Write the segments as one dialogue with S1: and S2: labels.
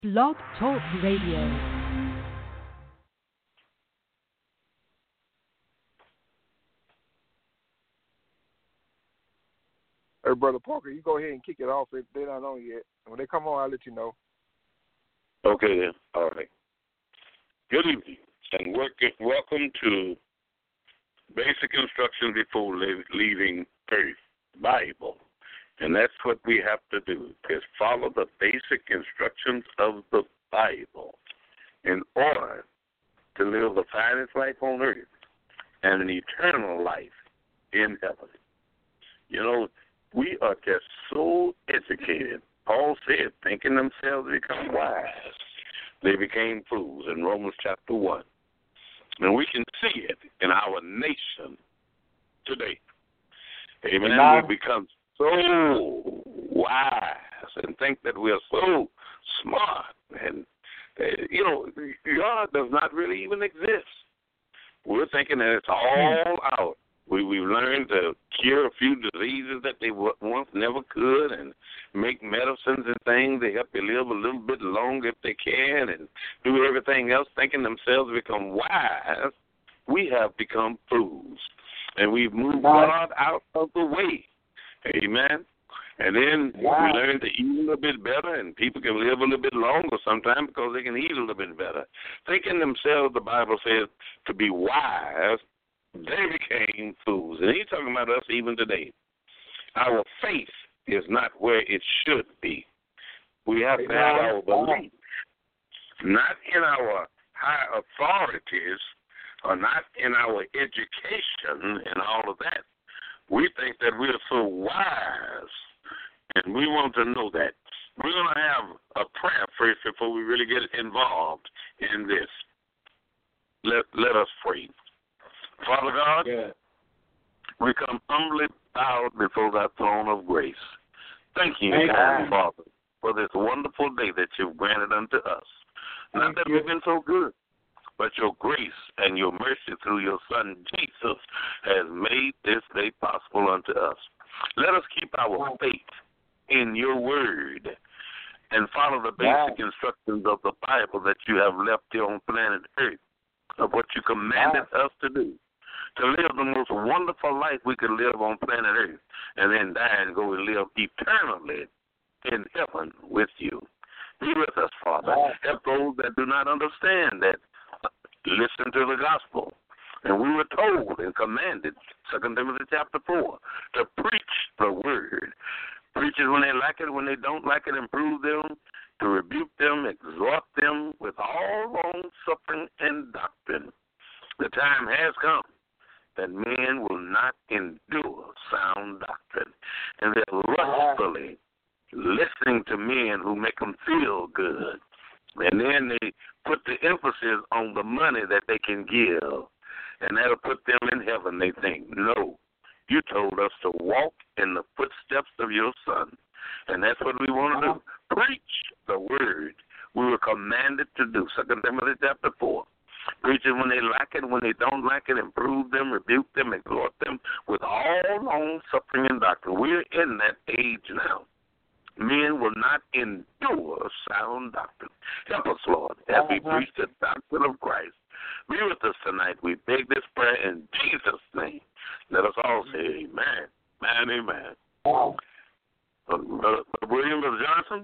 S1: Blog Talk Radio.
S2: Hey, Brother Parker, you go ahead and kick it off. They're not on yet. When they come on, I'll let you know.
S3: Okay, then. All right. Good evening, and welcome to Basic Instructions Before Leaving Earth, Bible. And that's what we have to do, is follow the basic instructions of the Bible in order to live the finest life on earth and an eternal life in heaven. You know, we are just so educated. Paul said, thinking themselves become wise, they became fools in Romans chapter 1. And we can see it in our nation today. Amen. We become so wise and think that we are so smart. And, God does not really even exist. We're thinking that it's all out. We've learned to cure a few diseases that they once never could and make medicines and things. They help you live a little bit longer if they can and do everything else, thinking themselves become wise. We have become fools, and we've moved God out of the way. Amen. And then we learn to eat a little bit better, and people can live a little bit longer sometimes because they can eat a little bit better. Thinking themselves, the Bible says, to be wise, they became fools. And he's talking about us even today. Our faith is not where it should be. We have to have our belief, not in our high authorities or not in our education and all of that. We think that we're so wise, and we want to know that. We're going to have a prayer first before we really get involved in this. Let us pray. Father God, we come humbly bowed before thy throne of grace. Thank you, kind Father, for this wonderful day that you've granted unto us. Not that we've been so good, but your grace and your mercy through your Son, Jesus, has made this day possible unto us. Let us keep our faith in your word and follow the basic instructions of the Bible that you have left here on planet Earth, of what you commanded us to do, to live the most wonderful life we could live on planet Earth, and then die and go and live eternally in heaven with you. Be with us, Father. Help those that do not understand that. Listen to the gospel. And we were told and commanded, 2 Timothy chapter 4, to preach the word. Preach it when they like it, when they don't like it, improve them, to rebuke them, exhort them with all long suffering and doctrine. The time has come that men will not endure sound doctrine, and they're lustfully listening to men who make them feel good. And then they put the emphasis on the money that they can give, and that'll put them in heaven, they think. No, you told us to walk in the footsteps of your Son, and that's what we want to do. Preach the word we were commanded to do, 2 Timothy chapter 4. Preach it when they like it, when they don't like it, improve them, rebuke them, exhort them with all long suffering and doctrine. We're in that age now. Men will not endure sound doctrine. Help us, Lord, as we preach the doctrine of Christ. Be with us tonight. We beg this prayer in Jesus' name. Let us all say amen. Amen. William Johnson?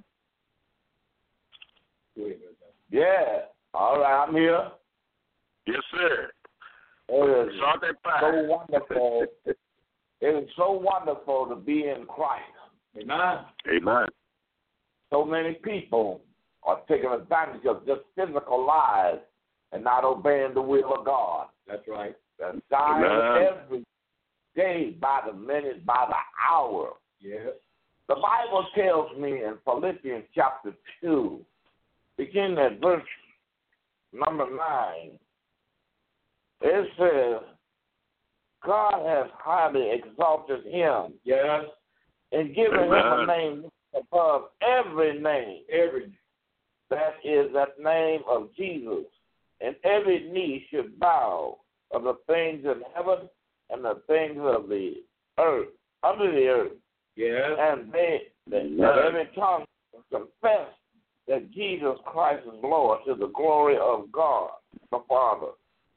S4: Yeah. All right, I'm here.
S3: Yes, sir.
S4: It is so wonderful. It is so wonderful to be in Christ. Amen.
S3: Amen.
S4: So many people are taking advantage of just physical lives and not obeying the will of God. That's right. They're dying every day, by the minute, by the hour. Yes. The Bible tells me in Philippians chapter 2, beginning at verse number 9, it says, God has highly exalted him. Yes. And given him a name above every name. That is that name of Jesus. And every knee should bow of the things in heaven and the things of the earth, under the earth. Yes. And that every tongue confess that Jesus Christ is Lord to the glory of God the Father.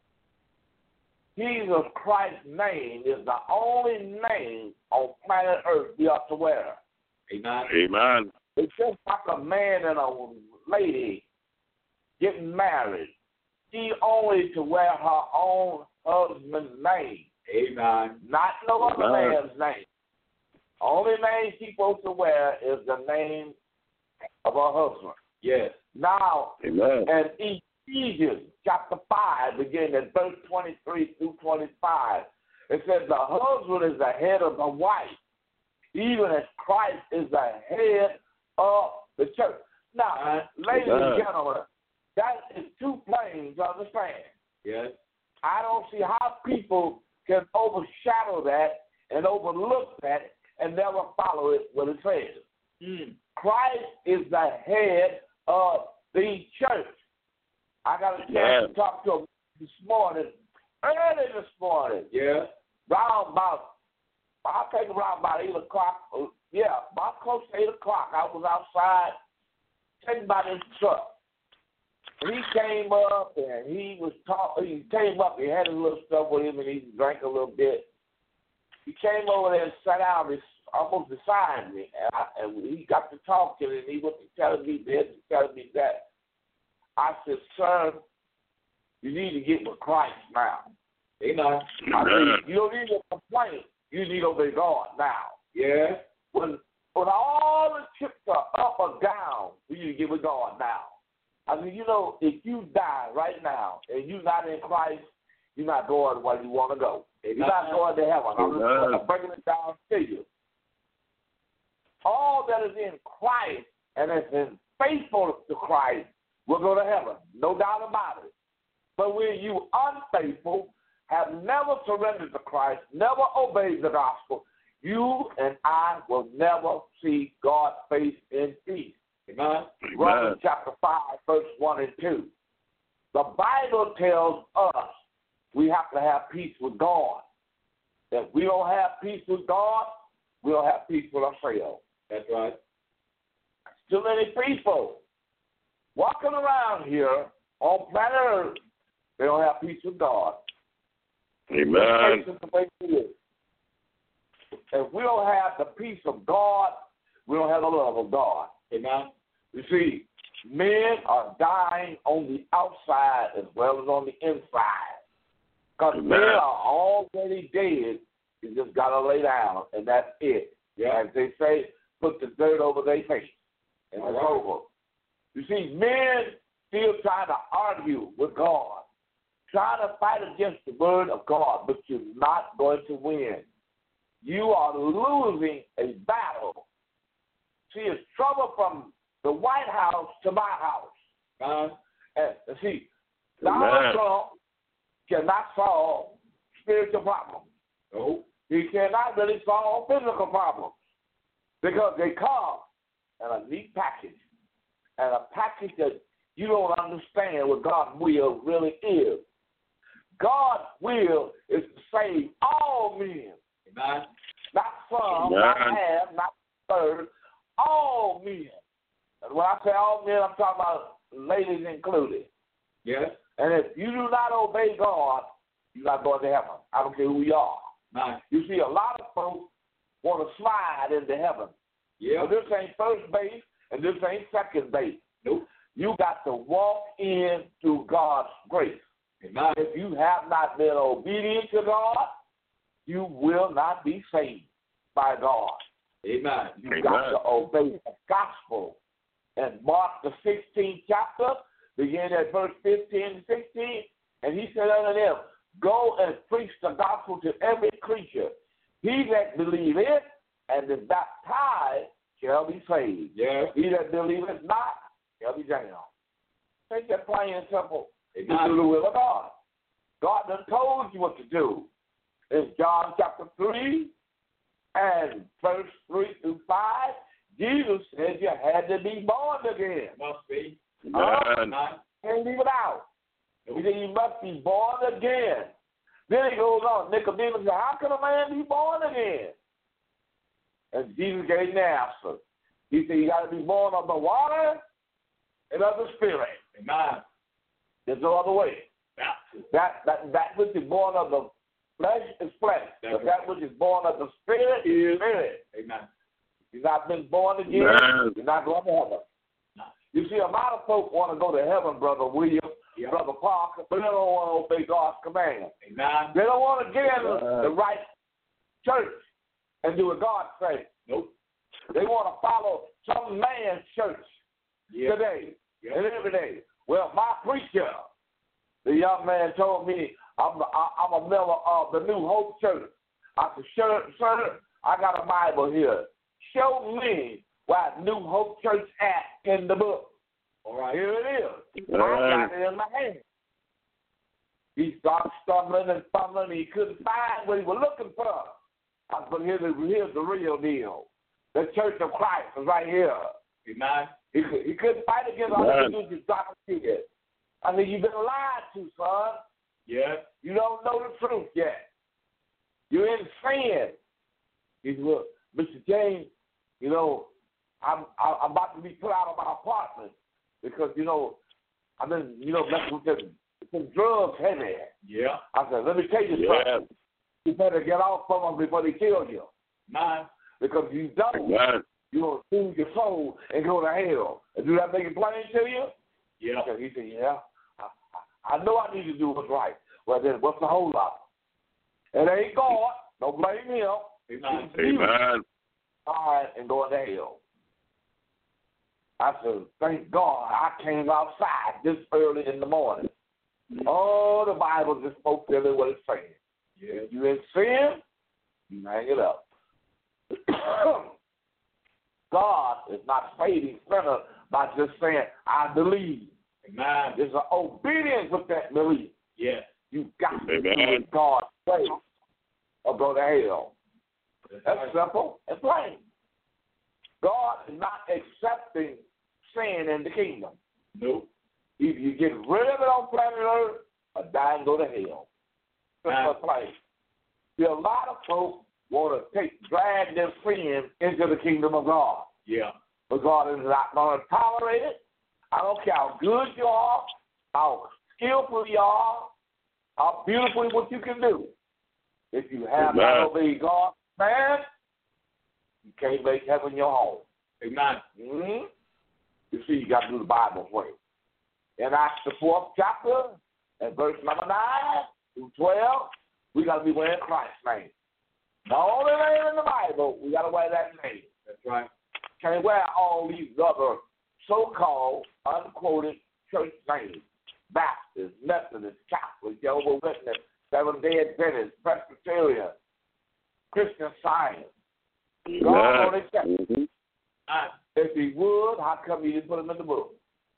S4: Jesus Christ's name is the only name on planet Earth we ought to wear. Amen.
S3: Amen.
S4: It's just like a man and a lady getting married. She only to wear her own husband's name. Amen. Not no other man's name. Only name she's supposed to wear is the name of her husband. Yes. Now,
S3: Amen.
S4: and Ephesians chapter 5, beginning at verse 23 through 25, it says the husband is the head of the wife, even as Christ is the head of the church. Now, ladies and gentlemen, that is too plain to understand. Yes. I don't see how people can overshadow that and overlook that and never follow it when it says. Christ is the head of the church. I got a chance to talk to him early this morning. Yeah. Around about 8 o'clock. Yeah, about close to 8 o'clock. I was outside taking by this truck. He came up and he was talking. He came up. He had his little stuff with him and he drank a little bit. He came over there and sat down almost beside me. And he got to talking and he was telling me this and telling me that. I said, sir, you need to get with Christ now. Amen. I said, you don't need to complain. You need to obey God now. Yeah. When all the chips are up or down, you need to get with God now. I mean, if you die right now and you're not in Christ, you're not going where you want to go. You're not going to heaven. I'm breaking it down to you. All that is in Christ and is in faithful to Christ will go to heaven. No doubt about it. But when you unfaithful, have never surrendered to Christ, never obeyed the gospel, you and I will never see God's face in peace. Amen. Romans chapter 5, verse 1 and 2. The Bible tells us we have to have peace with God. If we don't have peace with God, we don't have peace with ourselves. That's right. Too many people walking around here on planet Earth, they don't have peace with God.
S3: Amen.
S4: If we don't have the peace of God, we don't have the love of God. Amen. You see, men are dying on the outside as well as on the inside. Because men are already dead. You just got to lay down, and that's it. Yeah. As they say, put the dirt over their face, and it's over. You see, men still trying to argue with God, trying to fight against the word of God, but you're not going to win. You are losing a battle. See, it's trouble from the White House to my house. And see, Donald Trump cannot solve spiritual problems. No. He cannot really solve physical problems because they come in a neat package, and a package that you don't understand what God's will really is. God's will is to save all men. Amen. Not some, not half, not third, all men. And when I say all men, I'm talking about ladies included. Yes. And if you do not obey God, you're not going to heaven. I don't care who you are. Nice. You see, a lot of folks want to slide into heaven. Yeah. But this ain't first base, and this ain't second base. Nope. You got to walk in through God's grace. Amen. If you have not been obedient to God, you will not be saved by God. Amen. You got to obey the gospel. And Mark the 16th chapter, beginning at verse 15 and 16, and he said unto them, go and preach the gospel to every creature. He that believeth and is baptized shall be saved. Yes. He that believeth not shall be damned. Take that plain and simple. It's do the will of God. God done told you what to do. In John chapter 3 and verse 3 through 5, Jesus said you had to be born again. Must be. Can't leave it out. He said you must be born again. Then he goes on. Nicodemus said, how can a man be born again? And Jesus gave him the answer. He said you got to be born of the water and of the Spirit.
S5: Amen.
S4: There's no other way.
S5: Yeah.
S4: That which is born of the flesh is flesh. But that which is born of the Spirit is spirit.
S5: Amen.
S4: You've not been born again.
S3: Amen.
S4: You're not going to heaven.
S5: No.
S4: You see, a lot of folk want to go to heaven, Brother William,
S5: Yeah.
S4: Brother Parker, but they don't want to obey God's command.
S5: Amen.
S4: They don't want to get in the right church and do what God says.
S5: Nope.
S4: They want to follow some man's church today and every day. Well, my preacher, the young man told me, I'm a member of the New Hope Church. I said, sir, I got a Bible here. Show me where New Hope Church at in the book. All right, here it is. I got it in my hand. He started stumbling and fumbling. He couldn't find what he was looking for. I said, here's the real deal. The Church of Christ is right here.
S5: Amen.
S4: He couldn't fight against all the news his doctor did. I mean, you've been lied to, son.
S5: Yeah.
S4: You don't know the truth yet. You're in sin. He said, well, Mr. James, I'm about to be put out of my apartment because, I've been, messing with some drugs heavy.
S5: Yeah.
S4: I said, let me tell you something. You better get off from them before they kill you.
S5: Man.
S4: Because if you don't, you're going to lose your soul and go to hell. And do that make it plain to you?
S5: Yeah.
S4: He said, yeah. I know I need to do what's right. Well, then what's the whole lot? It ain't God. Don't blame him.
S5: Amen.
S3: Amen.
S4: All right, and going to hell. I said, thank God I came outside this early in the morning. Oh, the Bible just spoke clearly what it's saying.
S5: Yeah.
S4: If you in sin, you hang it up. God is not saving sinners by just saying, I believe.
S5: Amen.
S4: There's an obedience with that belief.
S5: Yes.
S4: You got to do what God says or go to hell. That's simple and plain. God is not accepting sin in the kingdom.
S5: Nope.
S4: Either you get rid of it on planet Earth or die and go to hell. Simple and plain. See, a lot of folks want to drag their sin into the kingdom of God.
S5: Yeah.
S4: But God is not going to tolerate it. I don't care how good you are, how skillful you are, how beautiful what you can do. If you have not obeyed God, man, you can't make heaven your home.
S5: Amen.
S4: Mm-hmm. You see, you got to do the Bible way. In Acts the 4th chapter, and verse number 9 through 12, we got to be wearing Christ's name. The only name in the Bible, we got to wear that name.
S5: That's right.
S4: Can't wear all these other so-called, unquoted church names. Baptist, Methodist, Catholic, Jehovah's Witness, Seventh-day Adventist, Presbyterian, Christian Science. God won't accept it. If he would, how come he didn't put them in the book?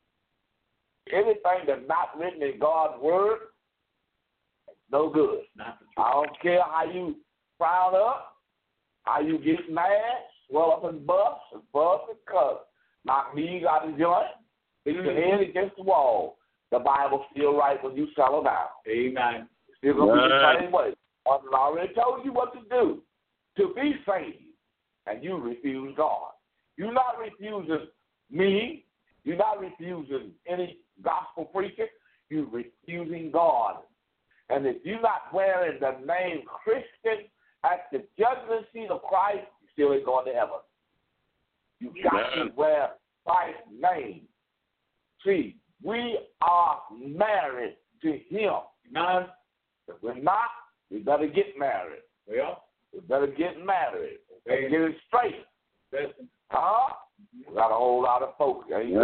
S4: Anything that's not written in God's word, it's no good. I don't care how you frown up, how you get mad, swell up and bust and cuss. Knock me out of the joint, hit your head against the wall. The Bible's still right when you settle down.
S5: Amen.
S4: It's still going to be the same way. I already told you what to do to be saved, and you refuse God. You're not refusing me. You're not refusing any gospel preacher. You're refusing God. And if you're not wearing the name Christian at the judgment seat of Christ, you still ain't going to heaven. You got to wear Christ's name. See, we are married to him. Amen. If we're not, we better get married.
S5: Well,
S4: we better get married. And get it straight. Huh? We got a whole lot of folks. In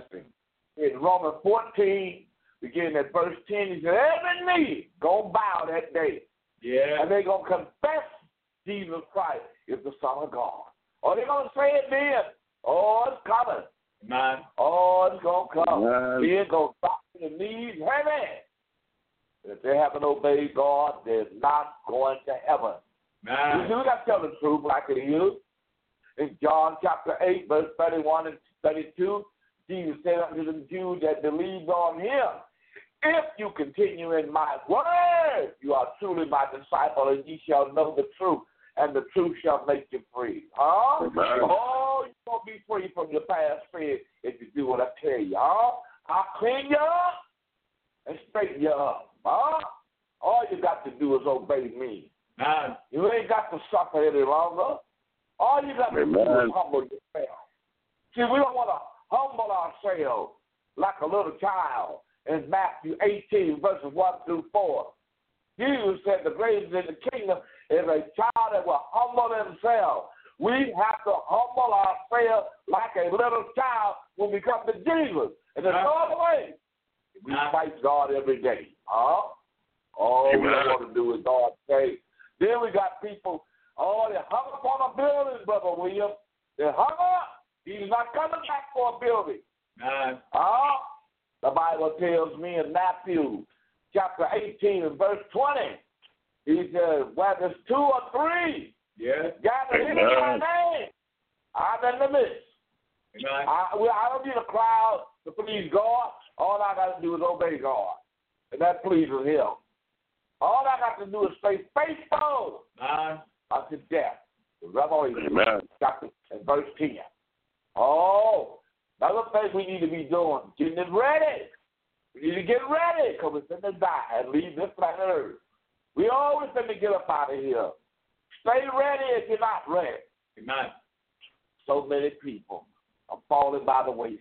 S4: Romans 14, beginning at verse 10, he said, every knee gonna bow that day.
S5: Yeah.
S4: And they're gonna confess Jesus Christ is the Son of God. Or they're gonna say it then. Oh, it's coming.
S5: Man.
S4: Oh, it's gonna come. They're gonna drop to the knees heavy. If they haven't obeyed God, they're not going to heaven.
S5: Man.
S4: We got to tell the truth like it is. In John chapter 8, verse 31 and 32, Jesus said unto the Jews that believed on him, if you continue in my word, you are truly my disciple, and ye shall know the truth, and the truth shall make you free. Huh? Oh, going to be free from your past sin if you do what I tell you. I'll clean you up and straighten you up. All you got to do is obey me. You ain't got to suffer any longer. All you got to do is humble yourself. See, we don't want to humble ourselves like a little child in Matthew 18, verses 1 through 4. Jesus said the greatest in the kingdom is a child that will humble themselves. We have to humble ourselves like a little child when we come to Jesus. And there's no other way. We fight God every day. All we want to do is God say. Then we got people, they hung up on a building, Brother William. They hung up. He's not coming back for a building. The Bible tells me in Matthew chapter 18 and verse 20, he says, where there's 2 or 3 gathered in my name, I'm in the midst. I don't need a crowd to please God. All I got to do is obey God, and that pleases Him. All I got to do is stay faithful unto death. Revelation chapter and verse 10. Another thing we need to be doing, getting it ready. We need to get ready because we're going to die and leave this planet Earth. We always going to get up out of here. Stay ready if you're not ready.
S5: Amen.
S4: So many people are falling by the wayside.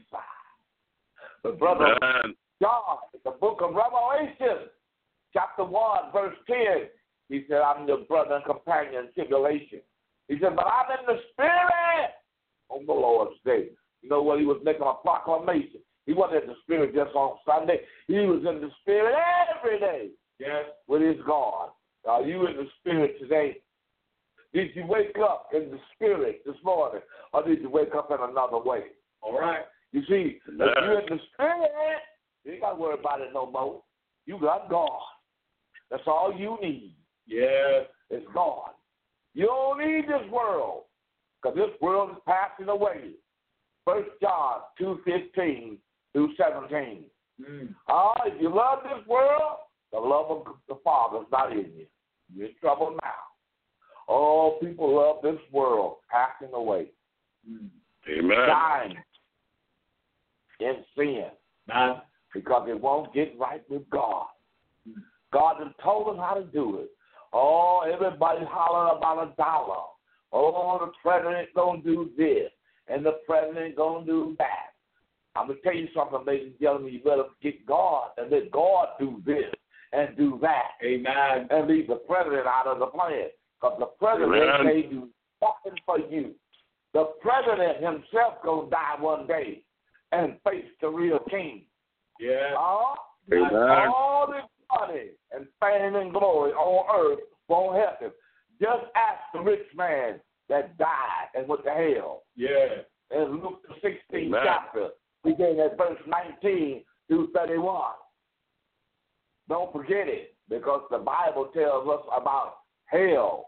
S4: But Brother John, the book of Revelation, chapter 1, verse 10, he said, I'm your brother and companion in tribulation. He said, but I'm in the Spirit on the Lord's day. You know what? He was making a proclamation. He wasn't in the Spirit just on Sunday. He was in the Spirit every day with his God. Are you in the Spirit today? Did you wake up in the Spirit this morning, or did you wake up in another way?
S5: All right.
S4: You see, if you're in the Spirit, you ain't got to worry about it no more. You got God. That's all you need.
S5: Yeah.
S4: It's God. You don't need this world, because this world is passing away. 1 John 2:15 through 17. If you love this world, the love of the Father is not in you. You're in trouble now. People love this world passing away.
S3: Amen.
S4: Dying in sin. Because it won't get right with God. God has told us how to do it. Everybody's hollering about $1. The president going to do this, and the president going to do that. I'm going to tell you something, ladies and gentlemen. You better get God and let God do this and do that.
S5: Amen.
S4: And leave the president out of the plan. Because the president may do nothing for you. The president himself going to die one day and face the real king.
S5: Yeah.
S4: All this money and fame and glory on earth won't help him. Just ask the rich man that died and went to hell.
S5: Yeah.
S4: In Luke the 16th chapter, beginning at verse 19 through 31. Don't forget it, because the Bible tells us about hell.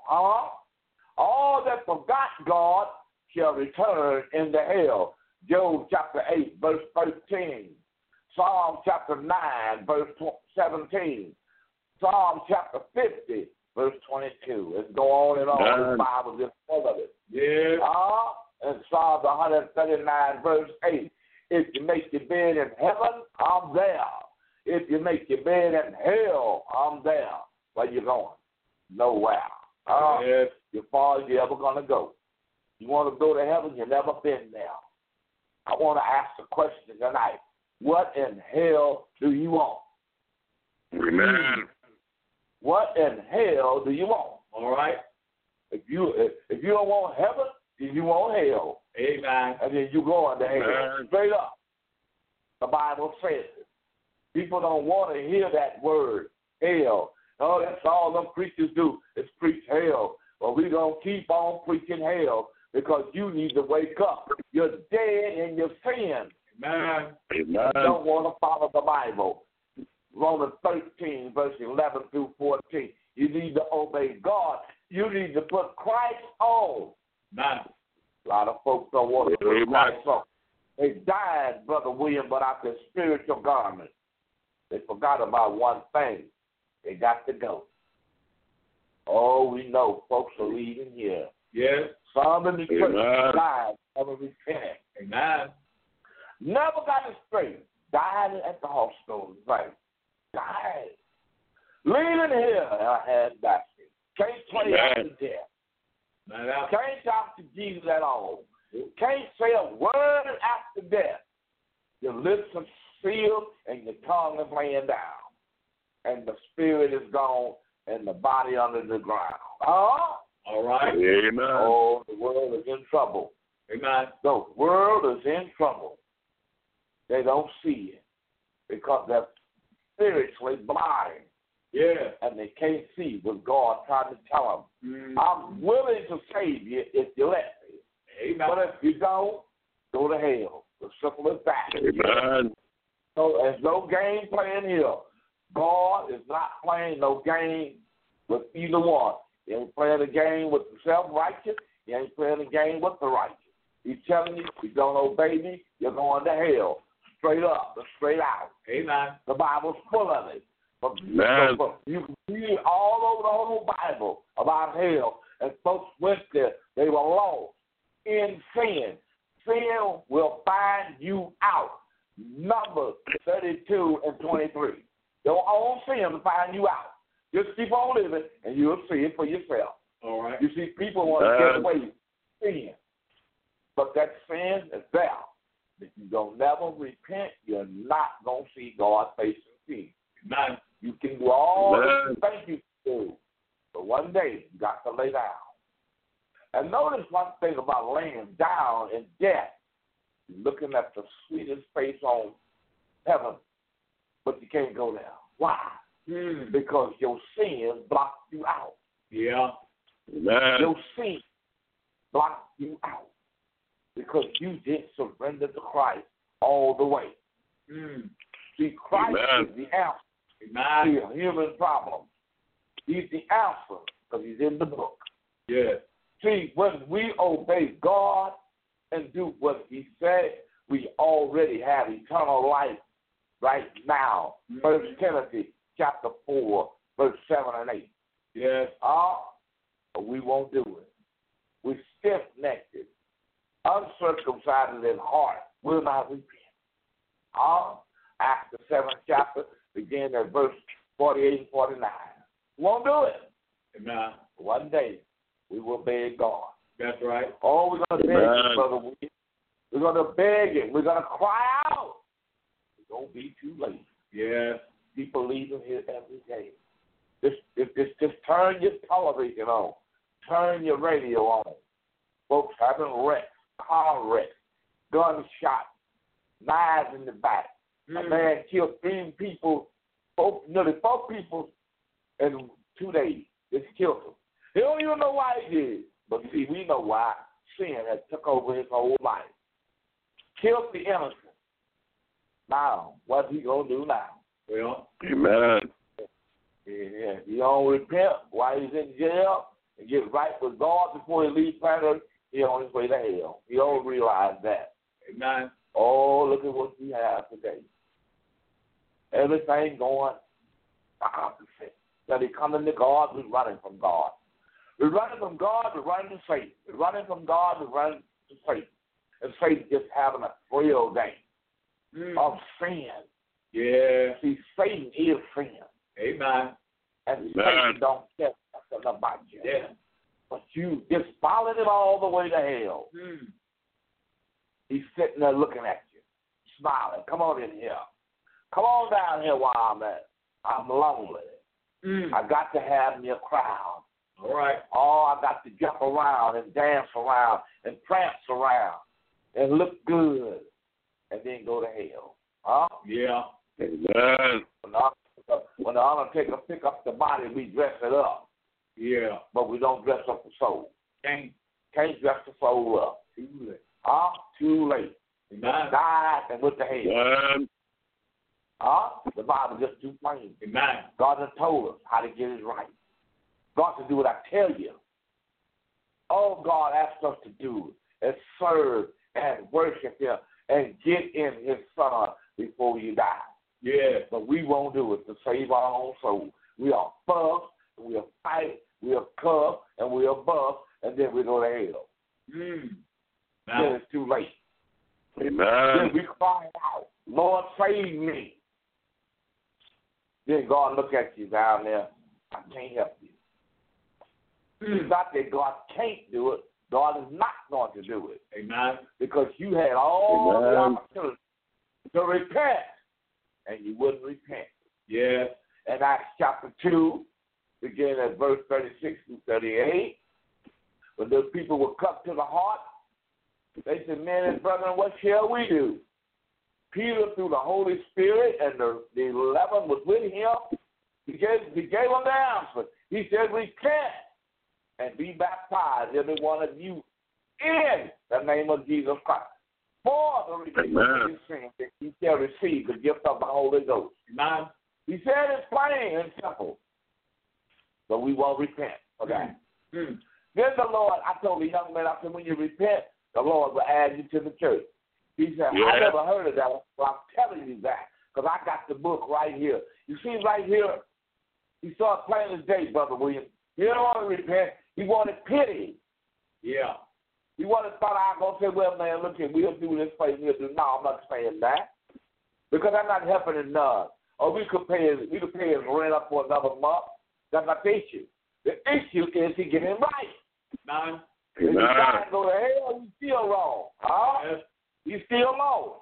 S4: All that forgot God shall return into hell. Job chapter 8, verse 13. Psalm chapter 9, verse 17. Psalm chapter 50, verse 22. Let's go on and on. The Bible just full of it.
S5: Yeah.
S4: And Psalm 139, verse 8. If you make your bed in heaven, I'm there. If you make your bed in hell, I'm there. Where you going? Nowhere. As far as you're ever going to go. You want to go to heaven, you've never been there. I want to ask a question tonight. What in hell do you want?
S3: Amen.
S4: What in hell do you want?
S5: All right.
S4: If you don't want heaven, then you want hell.
S5: Amen.
S4: And then you go into hell. Straight up. The Bible says it. People don't want to hear that word, hell. Oh, that's all them preachers do is preach hell. Well, we don't keep on preaching hell because you need to wake up. You're dead in your sin.
S5: Amen.
S4: You don't want to follow the Bible. Romans 13, verse 11 through 14. You need to obey God. You need to put Christ on.
S5: Amen.
S4: A lot of folks don't want to put Christ on. They died, Brother William, but out their spiritual garment. They forgot about one thing. They got to go. We know folks are leaving here.
S5: Yes.
S4: Some in the church
S3: Amen.
S4: died, never repented.
S5: Amen.
S4: Never got it straight. Died at the hospital. Right. Died. Leaving here, I had basket. Can't pray after death.
S5: Not out.
S4: Can't talk to Jesus at all. Can't say a word after death. Your lips are sealed and your tongue is laying down. And the spirit is gone and the body under the ground.
S5: All right.
S3: Amen.
S4: Oh, the world is in trouble.
S5: Amen.
S4: The world is in trouble. They don't see it because they're spiritually blind.
S5: Yeah.
S4: And they can't see what God trying to tell them. I'm willing to save you if you let me.
S5: Amen.
S4: But if you don't, go to hell. As simple as that.
S3: Amen.
S4: So there's no game playing here. God is not playing no game with either one. He ain't playing a game with the self-righteous. He ain't playing a game with the righteous. He's telling you, if you don't obey me, you're going to hell. Straight up and straight out.
S5: Amen.
S4: The Bible's full of it.
S3: Amen.
S4: You can read all over the whole Bible about hell. And folks went there. They were lost in sin. Sin will find you out. Numbers 32 and 23. Your own sin will find you out. Just keep on living, and you'll see it for yourself.
S5: All right.
S4: You see, people want to get away from sin. But that sin is there. If you don't never repent, you're not going to see God face and see.
S5: Amen.
S4: You can do all the things you can do, but one day you got to lay down. And notice one thing about laying down in death. You're looking at the sweetest face on heaven, but you can't go there. Why? Because your sins blocked you out.
S5: Yeah.
S3: Amen.
S4: Your sin blocked you out because you didn't surrender to Christ all the way. See, Christ
S3: Amen.
S4: is the answer
S5: Amen.
S4: to human problems. He's the answer because he's in the book.
S5: Yeah.
S4: See, when we obey God and do what he said, we already have eternal life right now. 1 Timothy chapter 4, verse 7 and 8.
S5: Yes.
S4: But we won't do it. We're stiff-necked, uncircumcised in heart, will not repent. Acts the 7th chapter, begin at verse 48 and 49. Won't do it.
S5: Amen.
S4: One day, we will beg God.
S5: That's right.
S4: Oh, we're going to beg him, Brother William. We're going to beg him. We're going to cry out. It's going to be too late.
S5: Yes.
S4: People leaving here every day. Just turn your television on. Turn your radio on. Folks having wrecks, car wrecks, gunshots, knives in the back. A man killed 3 people, nearly 4 people in 2 days. Just killed them. They don't even know why he did. But see, we know why. Sin has took over his whole life. Killed the innocent. Now, what's he going to do now?
S5: Well.
S3: Amen.
S4: Yeah, he don't repent while he's in jail and get right with God before he leaves planet. He on his way to hell. He don't realize that.
S5: Amen.
S4: Oh, look at what we have today. Everything going opposite. That he coming to God, we're running from God. We're running from God, we're running to Satan. We're running from God, we're running to Satan. And Satan just having a thrill day of sin.
S5: Yeah.
S4: See, Satan is sin.
S5: Amen.
S4: And Satan don't care nothing about you.
S5: Yeah.
S4: But you just followed it all the way to hell. He's sitting there looking at you, smiling. Come on in here. Come on down here while I'm at. I'm lonely. I got to have me a crowd.
S5: All right.
S4: Oh, I got to jump around and dance around and prance around and look good and then go to hell. Huh?
S5: Yeah.
S3: Amen.
S4: When the undertaker pick up the body, we dress it up.
S5: Yeah.
S4: But we don't dress up the soul.
S5: Can't
S4: Dress the soul up.
S5: Too late.
S4: Too late.
S5: Amen.
S4: Died and went to hell.
S3: Amen.
S4: The Bible just too plain.
S5: Amen.
S4: God has told us how to get it right. God to do what I tell you. All God asks us to do is serve and worship him and get in his son before you die.
S5: Yeah.
S4: But we won't do it to save our own soul. We are fussed, we are fight, we are cuffed, and we are buffed, and then we go to hell.
S5: Now,
S4: Then it's too late.
S3: Amen.
S4: Then we cry out, Lord, save me. Then God look at you down there, I can't help you. It's not that God can't do it. God is not going to do it.
S5: amen.
S4: Because you had all the
S3: Amen.
S4: opportunity to repent, and you wouldn't repent.
S5: Yes.
S4: In Acts chapter 2, beginning at verse 36 through 38, when those people were cut to the heart, they said, men and brethren, what shall we do? Peter, through the Holy Spirit, and the 11 was with him, he gave them the answer. He said, repent and be baptized, every one of you, in the name of Jesus Christ, for the remission of his sins, that he shall receive the gift of the Holy Ghost.
S5: Amen.
S4: He said it's plain and simple, but we won't repent for that.
S5: Mm.
S4: Then the Lord, I told the young man, I said, when you repent, the Lord will add you to the church. He said,
S3: Yeah.
S4: I never heard of that, but I'm telling you that, because I got the book right here. You see right here, he saw it plain as day, Brother William. He didn't want to repent. He wanted pity.
S5: Yeah.
S4: He thought I was going to say, well, man, look here, we'll do this for you. We'll do. No, I'm not saying that, because I'm not helping him none. Or we could pay his rent up for another month. That's not the issue. The issue is he get it right.
S5: Amen.
S4: If you try to go to hell, you still wrong. Huh?
S5: Yes.
S4: You still lost.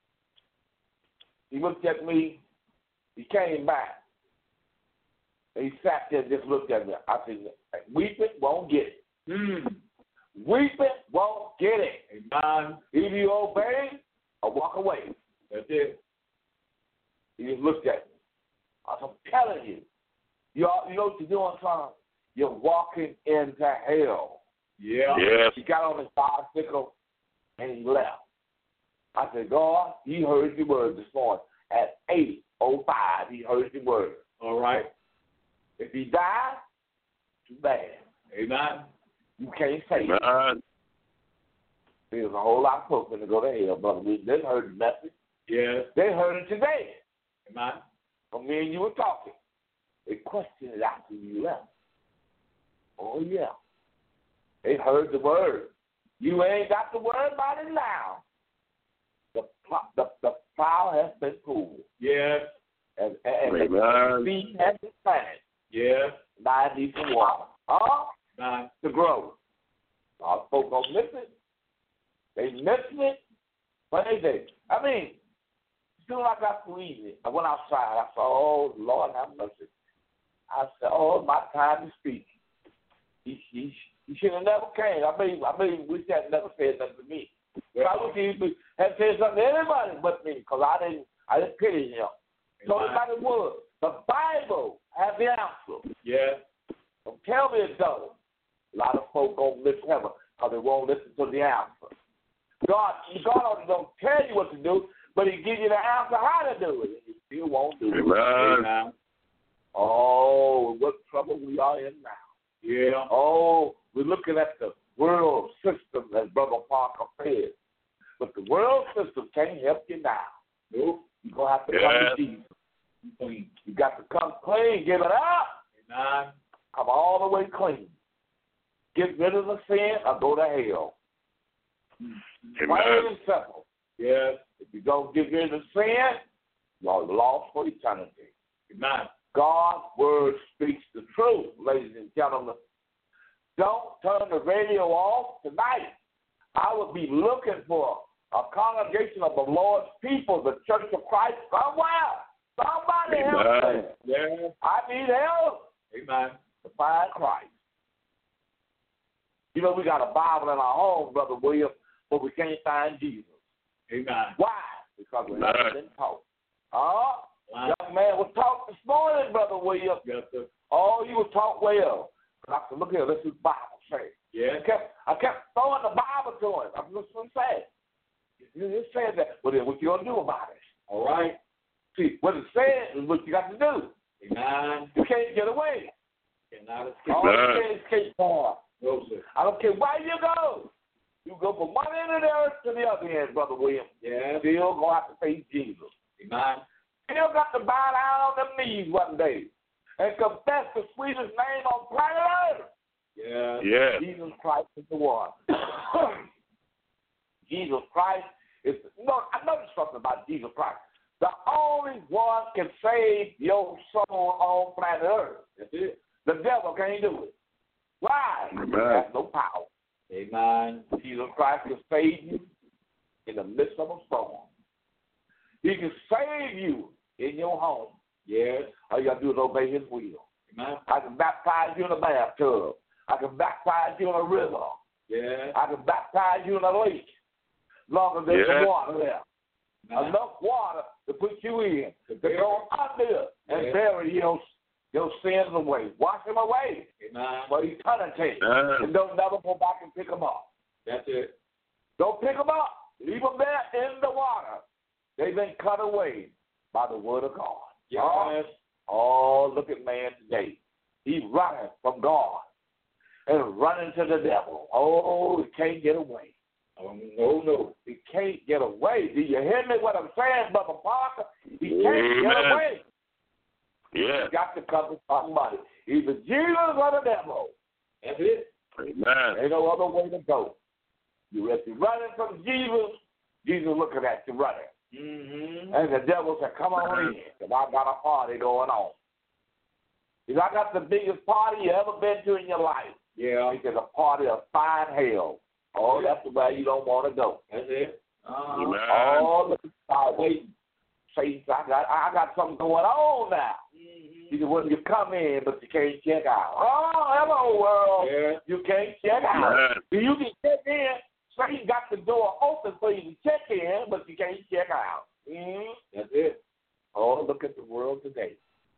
S4: He looked at me. He came back. And he sat there and just looked at me. I said, weeping won't get it.
S5: Mm.
S4: Weeping won't get it.
S5: Amen.
S4: Either you obey or walk away.
S5: That's it.
S4: He just looked at me. I'm telling you. You know what you're doing, son? You're walking into hell.
S5: Yeah.
S3: Yes.
S4: He got on his bicycle and he left. I said, God, he heard your word this morning. At 8:05, he heard your word.
S5: All right.
S4: If he died, too bad.
S5: Amen.
S4: You can't save him.
S3: Amen.
S4: There's a whole lot of folks going to go to hell, brother. They heard the message.
S5: Yes.
S4: They heard it today.
S5: Amen.
S4: When me and you were talking. They questioned it after you left. Oh, yeah. They heard the word. You ain't got the word about it now. The plow has been pulled.
S5: Yes.
S4: And the
S3: Amen.
S4: seed has been planted.
S5: Yes.
S4: Now it needs some water.
S5: Amen.
S4: To grow. Our folks don't miss it. They miss it. But they did. I mean, soon as I got to easy, I went outside. I said, oh, Lord, have mercy. I said, oh, my time to speak. He should have never came. I mean, we had never said nothing to me. But I wish he had said something to anybody but me, because I didn't pity him. So anybody would. The Bible has the answer.
S5: Yes.
S4: Don't tell me it don't. A lot of folks don't miss heaven because they won't listen to the answer. God don't tell you what to do, but he gives you the answer how to do it, and you still won't do it.
S3: Amen.
S5: Amen.
S4: Oh, what trouble we are in now.
S5: Yeah.
S4: Oh, we're looking at the world system, as Brother Parker said. But the world system can't help you now.
S5: Nope.
S4: You're going to have to come to Jesus. You got to come clean, give it up.
S5: Amen.
S4: Come all the way clean. Get rid of the sin or go to hell. Plain
S3: Amen.
S4: and simple.
S5: Yes.
S4: If you don't get rid of sin, you're lost for eternity.
S5: Amen.
S4: God's word speaks the truth, ladies and gentlemen. Don't turn the radio off tonight. I would be looking for a congregation of the Lord's people, the Church of Christ, somewhere. Somebody help me.
S5: Yeah.
S4: I need help
S5: Amen.
S4: to find Christ. You know, we got a Bible in our home, Brother William, but we can't find Jesus.
S5: Amen.
S4: Why? Because we haven't been taught. Young man was taught this morning, Brother William.
S5: Yes, sir.
S4: Oh, you were taught well. But I said, look here, this is the Bible saying.
S5: Yes.
S4: I kept throwing the Bible to him. I'm just going to say it. It says that. Well, then what you going to do about it?
S5: All right.
S4: See, what it says is what you got to do.
S5: Amen.
S4: You can't get away.
S5: Cannot escape.
S4: All you can is escape far.
S5: No, sir.
S4: I don't care where you go. You go from one end of the earth to the other end, Brother William.
S5: Yes.
S4: Still going to have to face Jesus.
S5: Amen.
S4: Still got to bow down on them knees one day and confess the sweetest name on planet earth.
S5: Yeah.
S3: Yes.
S4: Jesus Christ is the one. Jesus Christ is. No, I noticed something about Jesus Christ. The only one can save your soul on planet Earth.
S5: That's it.
S4: The devil can't do it. Why? He has no power.
S5: Amen.
S4: Jesus Christ can save you in the midst of a storm. He can save you in your home.
S5: Yes.
S4: All you got to do is obey his will.
S5: Amen.
S4: I can baptize you in a bathtub. I can baptize you in a river.
S5: Yeah.
S4: I can baptize you in a lake. Long as there's some water there.
S5: Amen.
S4: Enough water to put you in. To go under and bury your sins away. Wash them away
S5: Amen.
S4: for eternity. And don't never go back and pick them up.
S5: That's it.
S4: Don't pick them up. Leave them there in the water. They've been cut away by the word of God.
S5: Yes.
S4: Oh, look at man today. He's running from God and running to the devil. Oh, he can't get away.
S5: Oh, no.
S4: He can't get away. Do you hear me what I'm saying, Brother Parker? He can't get away.
S3: Yeah.
S4: He's got to come to somebody. Either Jesus or the devil.
S5: That's it.
S3: Amen.
S4: Ain't no other way to go. If you're running from Jesus, Jesus looking at you running.
S5: Mm-hmm.
S4: And the devil said, come on in, because I got a party going on. He said, I got the biggest party you ever been to in your life.
S5: Yeah.
S4: He said, a party of fine hell. Oh, that's the way you don't want to go.
S5: That's it.
S3: Amen.
S4: Oh, look at waiting. Satan, I got something going on now.
S5: Mm-hmm.
S4: He said, well, you come in, but you can't check out. Oh, hello, world.
S5: Yeah.
S4: You can't check out.
S3: Amen.
S4: You can check in. Satan got the door open for you to check in, but you can't check out. Mm-hmm.
S5: That's it.
S4: Oh, look at the world today.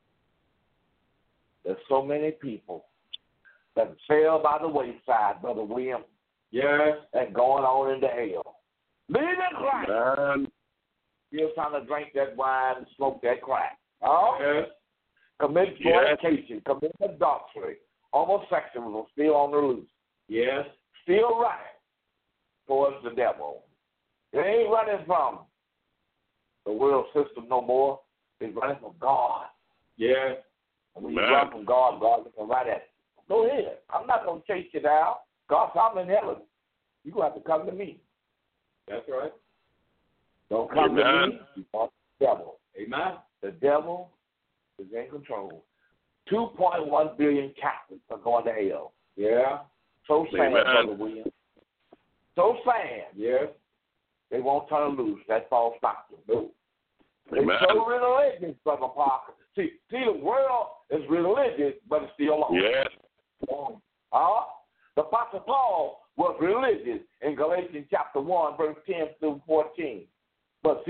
S4: There's so many people that fell by the wayside, Brother William,
S5: Yes.
S4: and going on into hell. Leaving Christ.
S3: Amen.
S4: Still trying to drink that wine and smoke that crack. Oh,
S5: Yes.
S4: commit
S3: Yes.
S4: fornication, commit adultery, homosexuals still on the loose.
S5: Yes.
S4: Still running towards the devil. They ain't running from the world system no more. They're running from God.
S5: Yes.
S4: And when you run from God, God looking right at you. Go ahead. I'm not going to chase you down. God, I'm in heaven. You're going to have to come to me.
S5: That's right.
S4: Don't come to me. You want the devil.
S5: Amen.
S4: The devil is in control. 2.1 billion Catholics are going to hell.
S5: Yeah.
S4: So sad,
S3: Amen.
S4: Brother William. So sad.
S5: Yes.
S4: They won't turn loose. That false doctrine. No. They're
S3: Amen.
S4: so religious, Brother Parker. See, the world is religious, but it's still lost.
S3: Yes.
S4: The Apostle Paul was religious in Galatians chapter 1, verse 10 through 14. But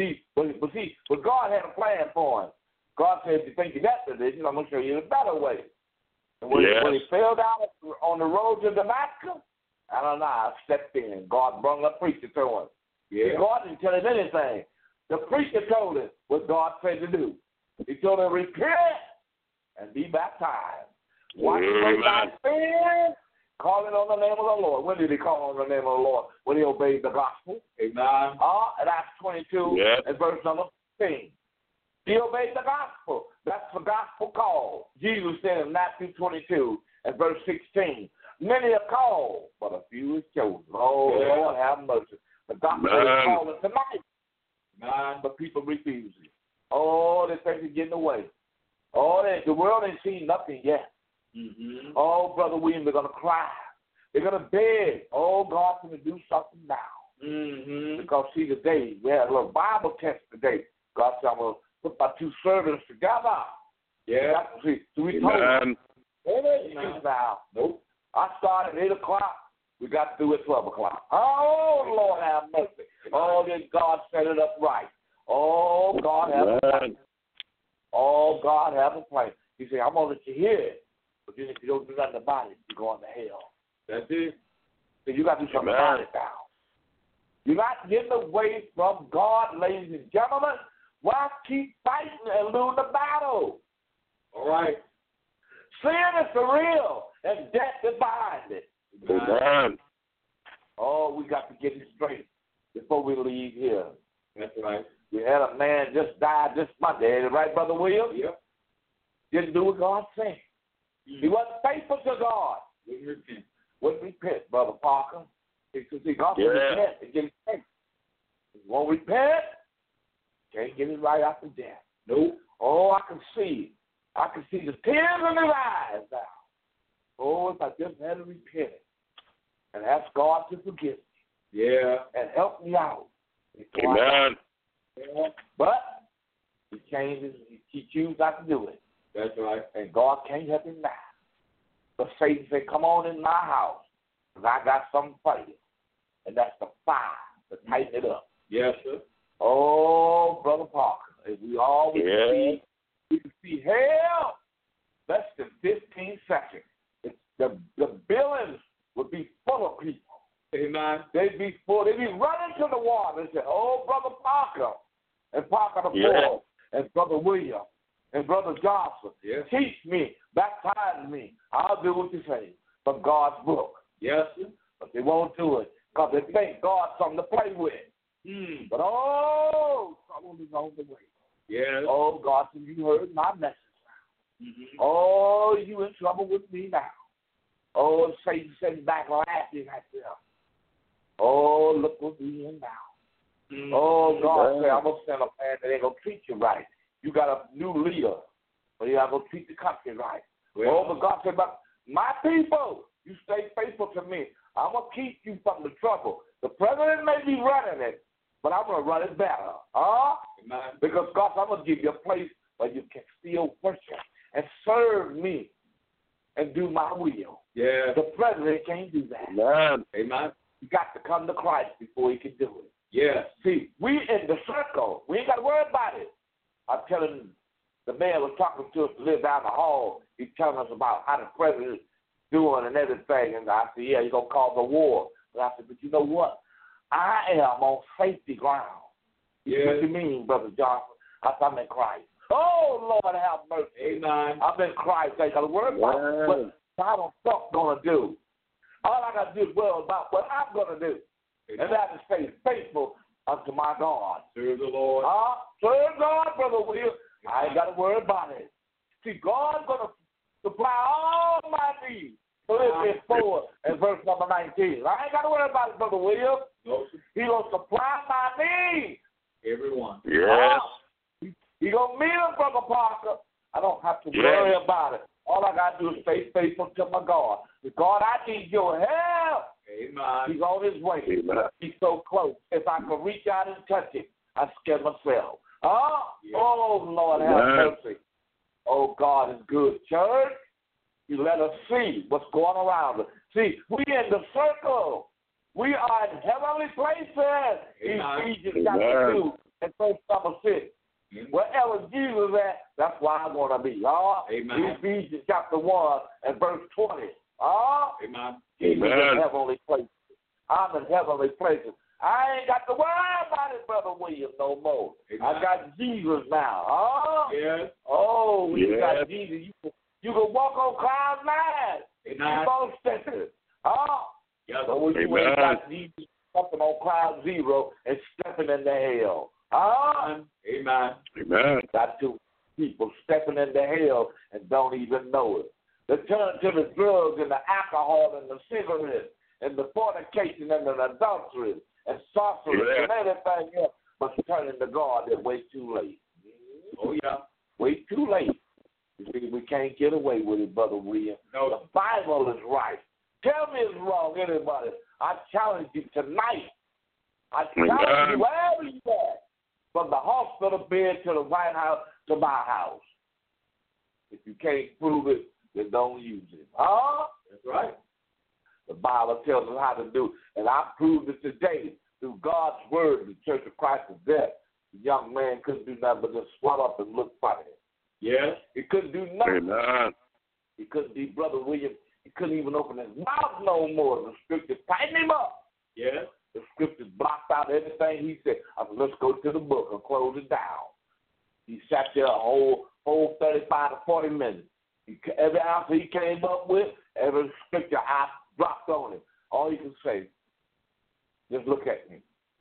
S4: God had a plan for him. God said, if you think you're that religious, I'm going to show you a better way. And when he fell down on the road to Damascus, Ananias stepped in. God brought a preacher to him.
S5: Yeah.
S4: God didn't tell him anything. The preacher told him what God said to do. He told him, repent and be baptized. Wash away thy sin, calling on the name of the Lord. When did he call on the name of the Lord? When he obeyed the gospel.
S5: Amen.
S4: In Acts 22 and verse number 15. He obeyed the gospel. That's the gospel call. Jesus said in Matthew 22 and verse 16, many are called, but a few is chosen. Oh, Lord, have mercy. The gospel is calling tonight. But people refuse it. Oh, they think they're getting away. Oh, the world ain't seen nothing yet.
S5: Mm-hmm.
S4: Oh, Brother William, they're going to cry. They're going to beg. Oh, God's going to do something now.
S5: Mm-hmm.
S4: Because, see, today, we had a little Bible test today. God said, I'm going to put my two servants together.
S5: Yeah.
S4: See, so we told them.
S3: Amen.
S4: Now. Nope. I started at 8 o'clock. We got through at 12 o'clock. Oh, Lord, have mercy. Oh, did God set it up right? Oh, God have a plan. Oh, God have a plan. He said, I'm going to let you hear it. But then if you don't do nothing about it, you're going to hell.
S5: That's it.
S4: So you got to do something about it now. You're not getting away from God, ladies and gentlemen. Why keep fighting and lose the battle?
S5: All right.
S4: Sin is for real, and death is behind it.
S3: Amen.
S4: Oh, we got to get it straight before we leave here.
S5: That's right.
S4: We had a man just died this Monday, right, Brother William?
S5: Yep.
S4: Didn't do what God said. He wasn't faithful to God. Wouldn't repent, Brother Parker. Because see, God will repent and get it right. If you won't repent, can't get it right after death.
S5: Nope.
S4: Oh, I can see. I can see the tears in his eyes now. Oh, if I just had to repent and ask God to forgive me.
S5: Yeah.
S4: And help me out.
S3: Amen.
S4: But he changes. He chooses not to do it.
S5: That's right.
S4: And God can't help him now. But Satan said, come on in my house, because I got something for you. And that's the fire to tighten it up.
S5: Yes, sir.
S4: Oh, Brother Parker, if we all would see, we could see hell less than 15 seconds. The buildings would be full of people.
S5: Amen.
S4: They'd be full. They'd be running to the water and say, oh, Brother Parker, and Parker the Fourth, and Brother William, and Brother Johnson, teach me, baptize me. I'll do what you say from God's book.
S5: Yes, sir.
S4: But they won't do it because they think God's something to play with. But, trouble is on the way.
S5: Yes.
S4: Oh, God, so you heard my message now.
S5: Mm-hmm.
S4: Oh, you in trouble with me now. Oh, Satan sitting back laughing at them. Oh, look what we in now.
S5: Mm-hmm.
S4: Oh, God said, I'm going to send a man that ain't going to treat you right. You got a new leader, but you're not going to treat the country right.
S5: Well,
S4: but God said, but my people, you stay faithful to me. I'm going to keep you from the trouble. The president may be running it, but I'm going to run it better. Because, God, I'm going to give you a place where you can still worship and serve me and do my will.
S5: Yeah.
S4: The president can't do that.
S5: Amen.
S4: You got to come to Christ before he can do it.
S5: Yes.
S4: See, we in the circle. We ain't got to worry about it. I'm telling the man was talking to us to live down the hall. He's telling us about how the president is doing and everything. And I said, yeah, he's going to cause a war. But I said, but you know what? I am on safety ground.
S5: Yes.
S4: What do you mean, Brother Johnson? I said, I'm in Christ. Oh, Lord, have mercy.
S5: Amen.
S4: I'm in Christ. I ain't got to worry about what Donald Trump's going to do. All I got to do is worry about what I'm going to do. Amen. And that is stay faithful unto my God.
S5: Serve the Lord.
S4: Serve God, Brother Will. I ain't got to worry about it. See, God's going to supply all my needs. Philippians 4 and verse number 19. I ain't got to worry about it, Brother Will.
S5: No,
S4: He's going to supply my needs.
S5: Everyone.
S3: Yes.
S4: He's going to meet him, Brother Parker. I don't have to worry about it. All I got to do is stay faithful to my God. God, I need your help.
S5: Amen.
S4: He's on his way.
S3: Amen.
S4: He's so close. If I could reach out and touch him, I scare myself. Oh, Lord, have mercy. Oh, God is good, church. You let us see what's going around us. See, we in the circle. We are in heavenly places. Ephesians chapter 2 and verse number 6. Wherever Jesus at, that's where I want to be.
S5: Amen.
S4: Ephesians chapter 1 and verse 20.
S5: Amen.
S4: Jesus in heavenly places. I'm in heavenly places. I ain't got to worry about it, Brother William, no more.
S5: Amen.
S4: I got Jesus now.
S5: Yes.
S4: Oh, when you got Jesus, you can walk on cloud nine. Keep on stepping.
S5: Yes.
S4: So when you ain't got Jesus stepping on cloud zero and stepping into hell.
S5: Amen.
S3: Amen.
S4: Got two people stepping into hell and don't even know it. They turn to the drugs and the alcohol and the cigarettes and the fornication and the adultery and sorcery and everything else, but turning to God, they're way too late.
S5: Oh, yeah.
S4: Way too late. You see, we can't get away with it, Brother William.
S5: No.
S4: The Bible is right. Tell me it's wrong, anybody. I challenge you tonight. I challenge you wherever you are, from the hospital bed to the White House to my house. If you can't prove it, then don't use it.
S5: That's right.
S4: The Bible tells us how to do it. And I proved it today through God's word. The Church of Christ is there. The young man couldn't do nothing but just swell up and look funny.
S5: Yes.
S4: He couldn't do nothing.
S3: Amen.
S4: He couldn't be Brother William. He couldn't even open his mouth no more. The scriptures tightened him up.
S5: Yes.
S4: The scriptures blocked out everything he said. I said, let's go to the book and close it down. He sat there a whole 35 to 40 minutes. Every answer he came up with, every scripture I dropped on him. All he can say, just look at me.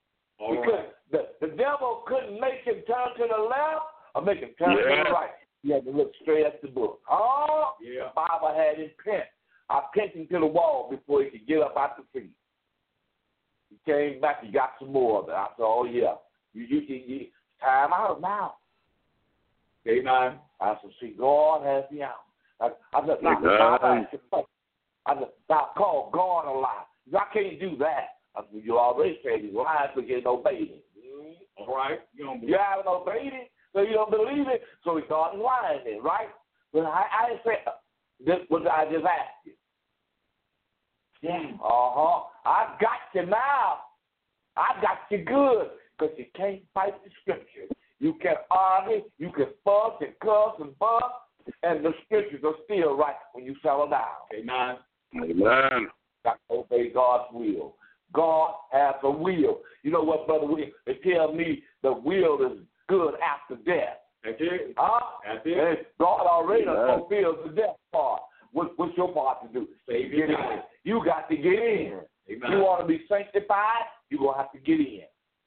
S4: The devil couldn't make him turn to the left or make him turn to the right. He had to look straight at the book. The Bible had his pen. I pinned him to the wall before he could get up out the seat. He came back, he got some more of it. I said, oh, yeah, you time out now.
S5: Amen.
S4: I said, see, God has me out. I said, now call God a lie. I can't do that. I said, you already said he's lying because you don't obey him.
S5: All right. You
S4: haven't obeyed it, so you don't believe it, so God is lying then, right? But I didn't say this was I just asked you. Yeah. I got you now. I got you good because you can't fight the scriptures. You can argue, you can fuss and cuss and buff, and the scriptures are still right when you settle down.
S5: Amen.
S3: Amen.
S4: Got to obey God's will. God has a will. You know what, Brother William? They tell me the will is good after death.
S5: That's it.
S4: That's it. And God already fulfills the death part. What's your part to do?
S5: Save
S4: get in. You got to get in.
S5: Amen.
S4: You want to be sanctified, you're going to have to get in.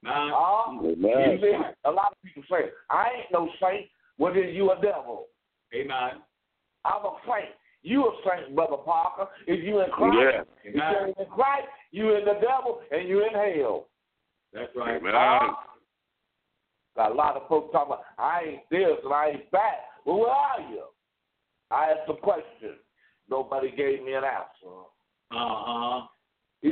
S3: Amen.
S4: A lot of people say, I ain't no saint. Well, then you a devil.
S5: Amen.
S4: I'm a saint. You a saint, Brother Parker. If you in Christ, if you're in Christ, you in the devil and you in hell.
S5: That's right.
S3: Amen.
S4: Got a lot of folks talking about, I ain't this and I ain't that. Well, where are you? I asked a question. Nobody gave me an answer. He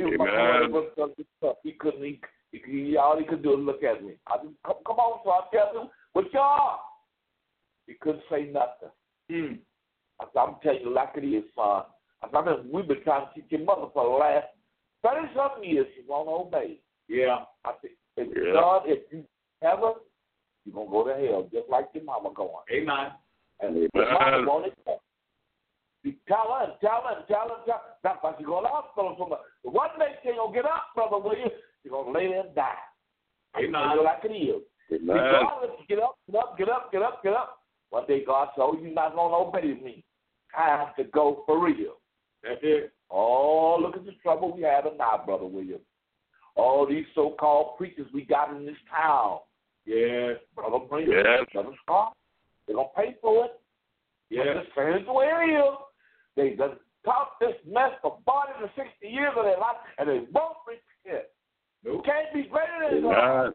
S4: was He couldn't. He all he could do is look at me. I said, come on, so I tell him what you are. He couldn't say nothing. I said, I'm telling you like it is, son. I said, we've been trying to teach your mother for the last 30-something years. She won't obey.
S5: Yeah.
S4: I said, son, if you ever, you're going to go to hell just like your mama going.
S5: Amen.
S4: And your mama won't accept. You tell her. That's why she's going to hospital so much. But one day she's going to get up, Brother William. She's going to lay there and die.
S5: Amen.
S4: Like it is.
S3: Amen.
S4: Regardless, get up. One day God said, oh, you're not going to obey me. I have to go for real.
S5: That's it.
S4: Oh, look at the trouble we have now, Brother William. All these so-called preachers we got in this town.
S5: Yes.
S4: Brother William, Brother Scott, they're going to pay for it.
S5: Yes.
S4: Just saying it's the way it is. They done taught this mess for 40 to 60 years of their life, and they won't repent.
S5: Nope.
S4: Can't be greater than God.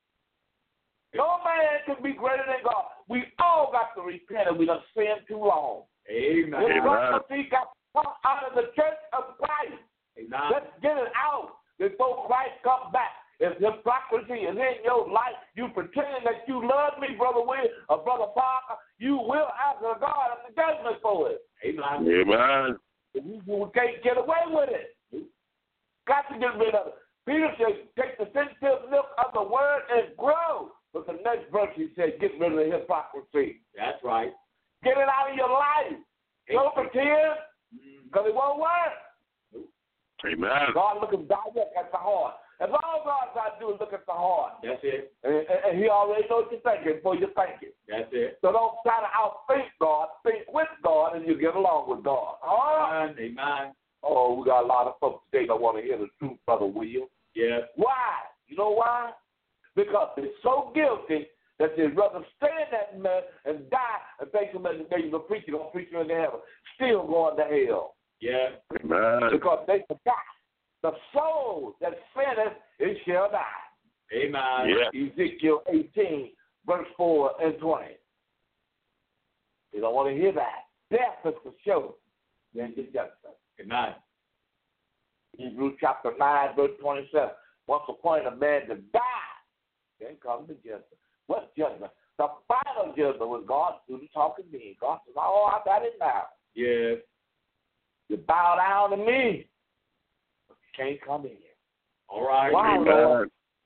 S4: No man can be greater than God. We all got to repent, and we done sinned too long.
S5: Amen.
S4: This prophecy got to come out of the church of Christ.
S5: Amen.
S4: Let's get it out before Christ comes back. If hypocrisy is in your life, you pretending that you love me, Brother William or Brother Parker, you will answer God at the judgment for it.
S5: Amen.
S3: Amen.
S4: You can't get away with it. Got to get rid of it. Peter said, take the sensitive milk of the word and grow. But the next verse he said, get rid of the hypocrisy.
S5: That's right.
S4: Get it out of your life. Don't pretend, because it won't work.
S3: Amen.
S4: God looking direct at the heart. As all God got to do is look at the heart.
S5: That's it.
S4: And he already knows what you're thinking before you think it.
S5: That's it.
S4: So don't try to outthink God. Think with God, and you get along with God. All right?
S5: Amen.
S4: Oh, we got a lot of folks today that want to hear the truth, Brother William.
S5: Yes.
S4: Why? You know why? Because they're so guilty that they'd rather stay in that mess and die and think somebody the preacher don't preach you into heaven, still going to hell.
S5: Yes.
S3: Amen.
S4: Because they forgot the soul that sinneth, it shall die.
S5: Amen.
S3: Yeah.
S4: Ezekiel 18, verse 4 and 20. You don't want to hear that. Death is for sure. Then get judgment.
S5: Amen.
S4: Hebrews chapter 9, verse 27. Once appointed a man to die, then comes the judgment. What judgment? The final judgment was God through the talking to me. God says, oh, I got it now.
S5: Yes.
S4: You bow down to me, but you can't come in.
S5: All right.
S4: Why,
S3: Amen.
S4: Lord?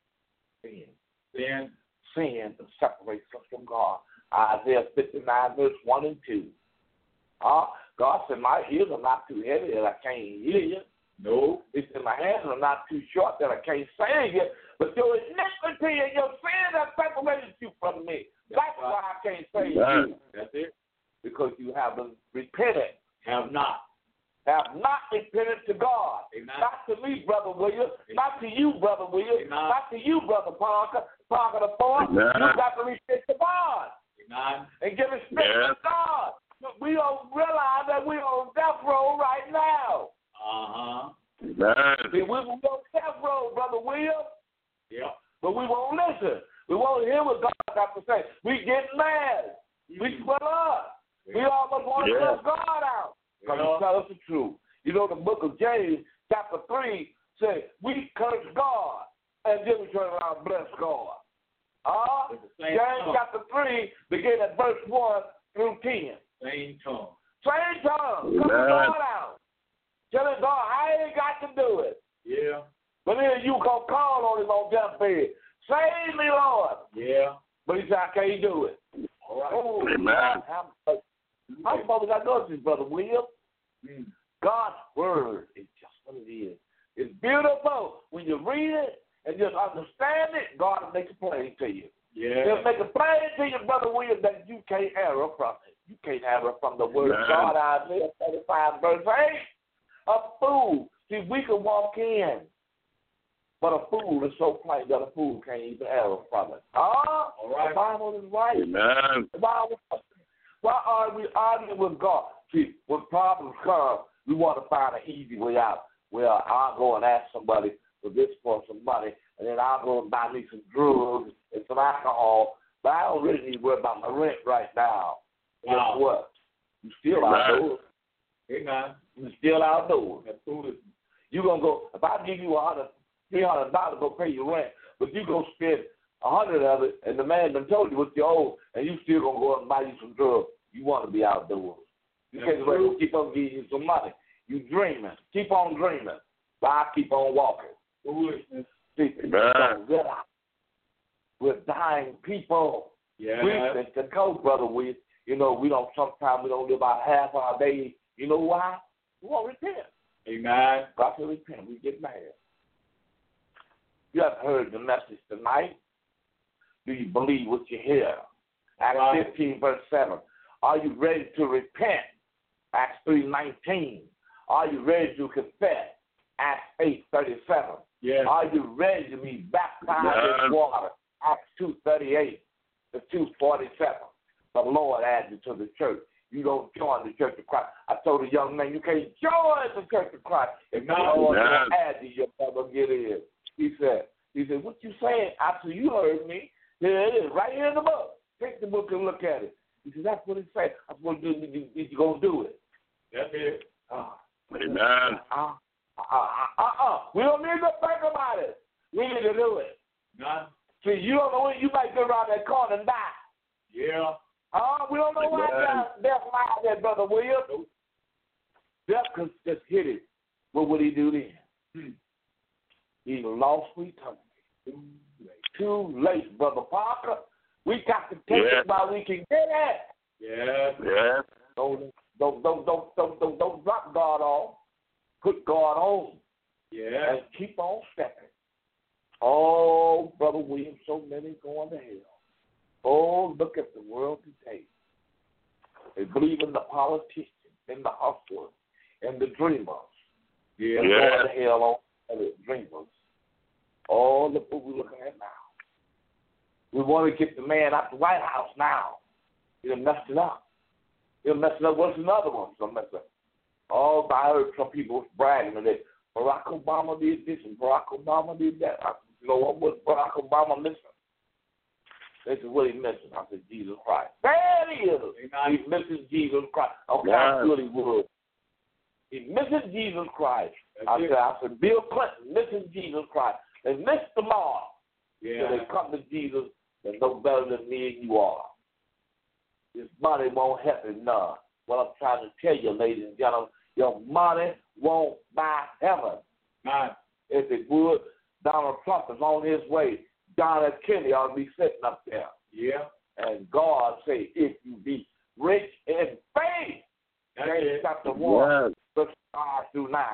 S5: Sin.
S4: Sin that separates us from God. Isaiah 59, verse 1 and 2. God said, my ears are not too heavy that I can't hear you.
S5: No.
S4: He said, my hands are not too short that I can't save you. But your iniquity and your sin have separated you from me. That's why I can't save you.
S5: That's it.
S4: Because you haven't repented.
S5: Have not.
S4: Have not repented to God.
S5: Amen.
S4: Not to me, Brother William.
S5: Amen.
S4: Not to you, Brother William.
S5: Amen.
S4: Not to you, Brother Parker. Parker the fourth.
S3: Amen.
S4: You got to repent to God.
S5: Amen.
S4: And give respect to God. We don't realize that we're on death row right now. We get mad. We split up. We almost want to cuss God out. Because He tell us the truth. You know, the book of James, chapter 3, says, we curse God, and then we turn around and bless God. James chapter 3, begin at verse 1 through 10.
S5: Same tongue.
S4: Same tongue. Cuss God out. Telling God, I ain't got to do it.
S5: Yeah.
S4: But then you gonna call on Him on deathbed. Save me, Lord.
S5: Yeah.
S4: But He said, I can't do it.
S5: All right.
S4: Oh,
S3: Amen.
S4: how supposed I know this, Brother William? God's word is just what it is. It's beautiful. When you read it and just understand it, God will make it plain to you.
S5: Yeah.
S4: He'll make it plain to you, Brother William, that you can't err from it. You can't err from the word of God. Isaiah 35, verse 8. A fool. See, we can walk in, but a fool is so plain that a fool can't even err from it. All right. The Bible is right.
S3: Amen.
S4: The Bible. Why are we arguing with God? See, when problems come, we want to find an easy way out. Well, I'll go and ask somebody for some money, and then I'll go and buy me some drugs and some alcohol, but I don't really need to worry about my rent right now.
S5: Wow.
S4: Guess what? You still outdoors.
S5: Amen.
S4: You still outdoors.
S5: That's foolish.
S4: You're going to go, if I give you $300 to go pay your rent, but you go spend $100 of it, and the man done told you what you owe, and you still going to go out and buy you some drugs. You want to be outdoors. You can't keep on giving you some money. You dreaming. Keep on dreaming. But I keep on walking.
S5: Foolishness.
S4: We're dying people.
S5: Yeah.
S4: We think to go, brother. We sometimes we don't live about half our day. You know why? We won't repent.
S5: Amen.
S4: God will repent. We get mad. You have heard the message tonight. Do you believe what you hear? Acts 15, verse 7. Are you ready to repent? Acts 3:19. Are you ready to confess? Acts 8:37.
S5: Yeah.
S4: Are you ready to be baptized in water? Acts 2:38 to 2:47. The Lord adds you to the church. You don't join the Church of Christ. I told a young man, you can't join the Church of Christ. If the Lord don't add you, you'll never get in. He said, what you saying? I said, you heard me. Here it is, right here in the book. Take the book and look at it. He said, that's what it said. That's what you're going to do it.
S5: That's it.
S3: Amen.
S4: We don't need to think about it. We need to do it.
S5: None.
S4: See, you don't know when you might go around that corner and die.
S5: Yeah.
S4: We don't know why death lied there, Brother William. Death could just hit it. What would he do then? He lost eternity. Too late, Brother Parker. We got to take it while we can get it.
S5: Yeah.
S4: Don't drop God off. Put God on.
S5: Yeah.
S4: And keep on stepping. Oh, Brother William, so many going to hell. Oh, look at the world today. They believe in the politicians, in the hustlers, and the dreamers.
S5: Yeah.
S4: They're going to hell on the dreamers. Oh, look what we're looking at now. We want to get the man out the White House now. He'll mess it up. What's another one? So mess up. Oh, I heard some people bragging that Barack Obama did this and Barack Obama did that. I said, you know what was Barack Obama missing? They said, what he missing? I said, Jesus Christ. There he is. He misses Jesus Christ. Okay, how good he was. He misses Jesus Christ. I said, Bill Clinton misses Jesus Christ. They miss the mark.
S5: Yeah.
S4: So they come to Jesus and know better than me and you are. This money won't help him none. What I'm trying to tell you, ladies and gentlemen, your money won't buy heaven.
S5: None.
S4: If it would, Donald Trump is on his way. John F. Kennedy ought to be sitting up there.
S5: Yeah.
S4: And God say, if you be rich in faith, James chapter 1, verse 5 through 9.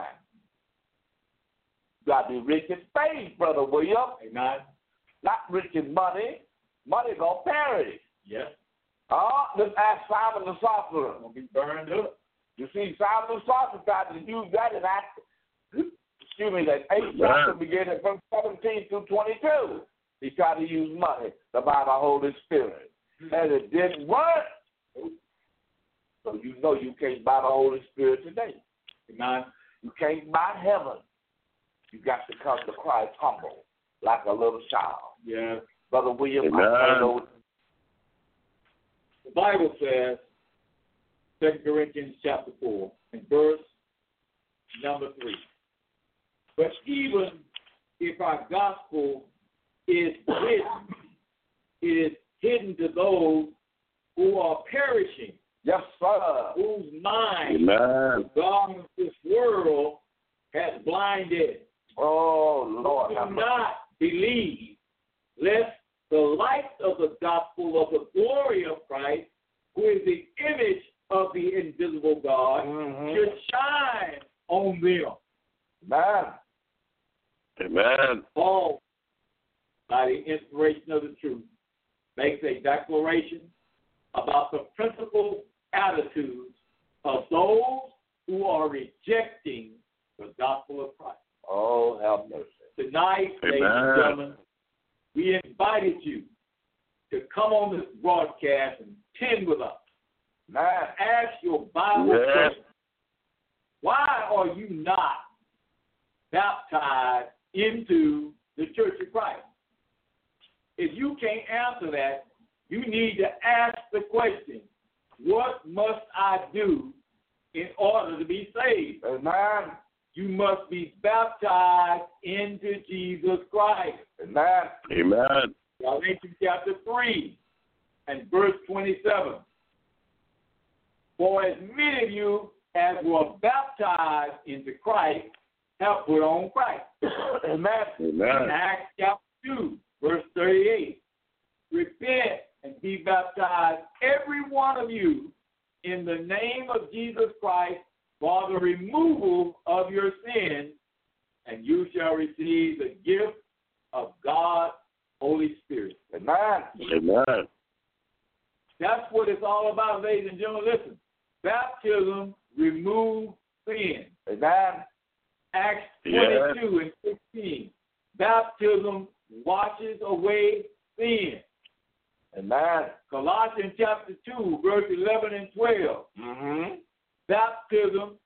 S4: You got to be rich in faith, Brother William.
S5: Amen.
S4: Not rich in money. Money going to perish.
S5: Yes.
S4: Let's ask Simon the sorcerer.
S5: Going to be burned up.
S4: You see, Simon the sorcerer tried to use that in Acts. That 8th chapter began at verse 17 through 22. He tried to use money to buy the Holy Spirit. And it didn't work. So you know you can't buy the Holy Spirit today.
S5: Amen.
S4: You can't buy heaven. You got to come to Christ humble, like a little child.
S5: Yeah.
S4: Brother William, I
S5: Bible says, 2 Corinthians chapter 4, and verse number 3. But even if our gospel is hidden, it is hidden to those who are perishing.
S4: Yes, sir.
S5: Whose mind
S3: Amen.
S5: the God of this world has blinded.
S4: Oh,
S5: Who
S4: Lord.
S5: do not believe, lest the light of the gospel of the glory of Christ, who is the image of the invisible God, should shine on them.
S4: Man.
S3: Amen.
S5: Paul, by the inspiration of the truth, makes a declaration about the principal attitudes of those who are rejecting the gospel of Christ.
S4: Oh, have mercy.
S5: Tonight, ladies and
S3: Amen.
S5: gentlemen, we invited you to come on this broadcast and tend with us.
S4: Man.
S5: Ask your Bible
S3: Yes.
S5: question. Why are you not baptized into the Church of Christ? If you can't answer that, you need to ask the question, what must I do in order to be saved?
S4: Amen.
S5: You must be baptized into Jesus Christ.
S4: Amen.
S3: Amen.
S5: Galatians chapter 3 and verse 27. For as many of you as were baptized into Christ have put on Christ.
S4: Amen.
S3: Amen.
S5: In Acts chapter 2, verse 38. Repent and be baptized, every one of you, in the name of Jesus Christ, for the removal of your sins, and you shall receive the gift of God's Holy Spirit.
S4: Amen.
S3: Amen.
S5: That's what it's all about, ladies and gentlemen. Listen, baptism removes sin.
S4: Amen.
S5: Acts
S3: Yes.
S5: 22 and 16. Baptism washes away sin.
S4: Amen.
S5: Colossians chapter 2, verse 11 and 12. Baptism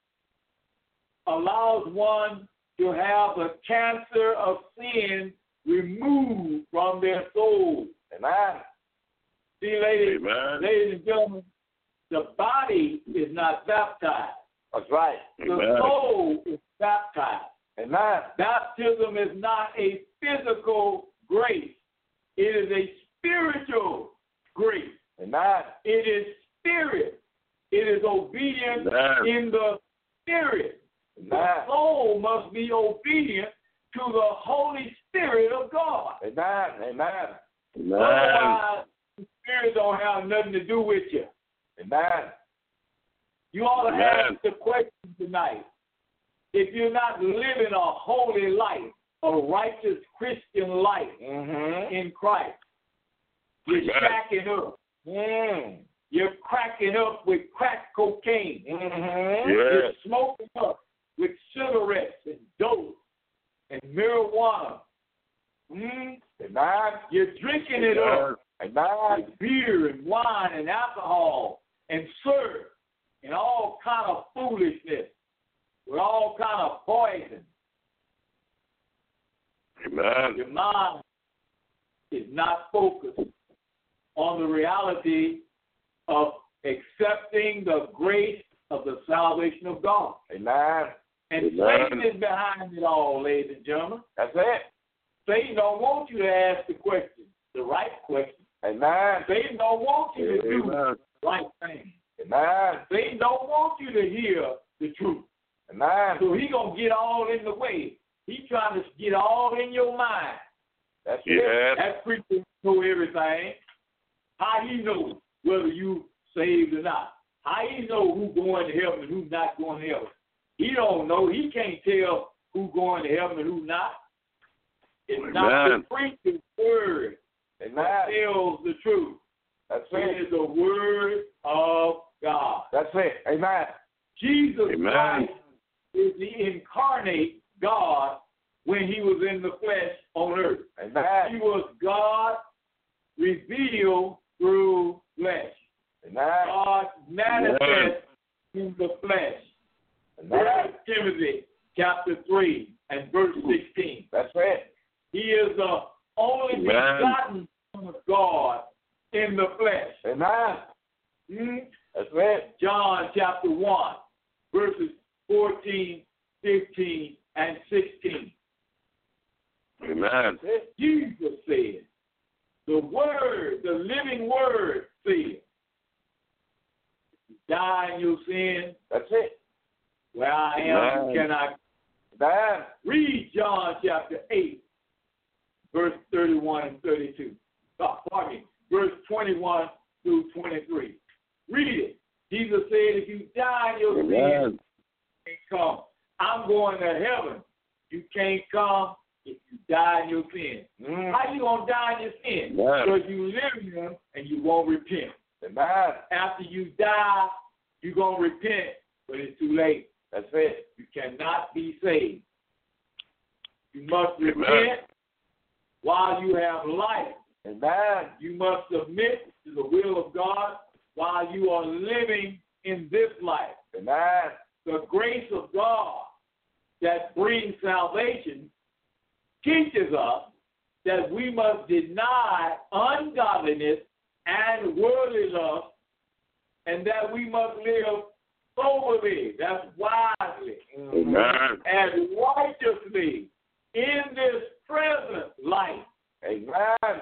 S5: allows one to have the cancer of sin removed from their soul.
S4: Amen.
S5: See, ladies
S3: Amen.
S5: and gentlemen, the body is not baptized.
S4: That's right.
S5: The
S3: Amen.
S5: soul is baptized.
S4: Amen.
S5: Baptism is not a physical grace. It is a spiritual grace.
S4: Amen.
S5: It is spirit. It is obedience
S3: Amen.
S5: in the spirit. The
S4: Amen.
S5: soul must be obedient to the Holy Spirit of God.
S4: Amen. Amen.
S3: Amen.
S5: Otherwise, the Spirit don't have nothing to do with you.
S4: Amen.
S5: You ought to
S3: Amen.
S5: ask the question tonight. If you're not living a holy life, a righteous Christian life in Christ, you're
S3: Amen.
S5: shacking up. You're cracking up with crack cocaine. You're
S3: Yes.
S5: smoking up with cigarettes and dope and marijuana.
S4: Amen.
S5: You're drinking it up
S4: Amen.
S5: with beer and wine and alcohol and syrup and all kind of foolishness with all kind of poison.
S3: Amen.
S5: Your mind is not focused on the reality of accepting the grace of the salvation of God.
S4: Amen.
S5: And
S3: Amen.
S5: Satan is behind it all, ladies and gentlemen.
S4: That's it.
S5: Satan don't want you to ask the question, the right question.
S4: Amen.
S5: Satan don't want you to do
S3: Amen.
S5: the right thing.
S4: Amen.
S5: Satan don't want you to hear the truth.
S4: Amen.
S5: So he gonna get all in the way. He trying to get all in your mind.
S4: That's it.
S3: Yes.
S5: That preacher know everything. How he know whether you saved or not? How he know who going to heaven and who's not going to heaven? He don't know. He can't tell who going to heaven and who not. It's not the
S3: Amen.
S5: preacher's word that
S4: Amen.
S5: tells the truth.
S4: That's
S5: It
S4: it.
S5: is the word of God.
S4: That's it. Amen.
S5: Jesus
S3: Amen.
S5: Christ is the incarnate God when he was in the flesh on earth. He
S4: Amen.
S5: was God revealed through flesh.
S4: Amen.
S5: God manifest in the flesh.
S4: Amen.
S5: Timothy chapter 3 and verse 16.
S4: That's it.
S5: He is the only
S3: Amen.
S5: begotten Son of God in the flesh.
S4: Amen. That's it.
S5: John chapter 1, verses 14, 15, and 16.
S3: Amen.
S5: Jesus said, the Word, the living Word said, if you die in your sin,
S4: that's it.
S5: Where I am, you cannot. Read John chapter 8, verse 31 and 32. Pardon me, verse 21 through 23. Read it. Jesus said, if you die in your sin, you can't come. I'm going to heaven. You can't come if you die in your sin. How you going to die in your sin? Because you live in them and you won't repent. After you die, you're going to repent, but it's too late. That's it. You cannot be saved. You must repent while you have life. You must submit to the will of God while you are living in this life. The grace of God that brings salvation teaches us that we must deny ungodliness and worldly lust, and that we must live soberly, that's wisely, and righteously in this present life. Amen.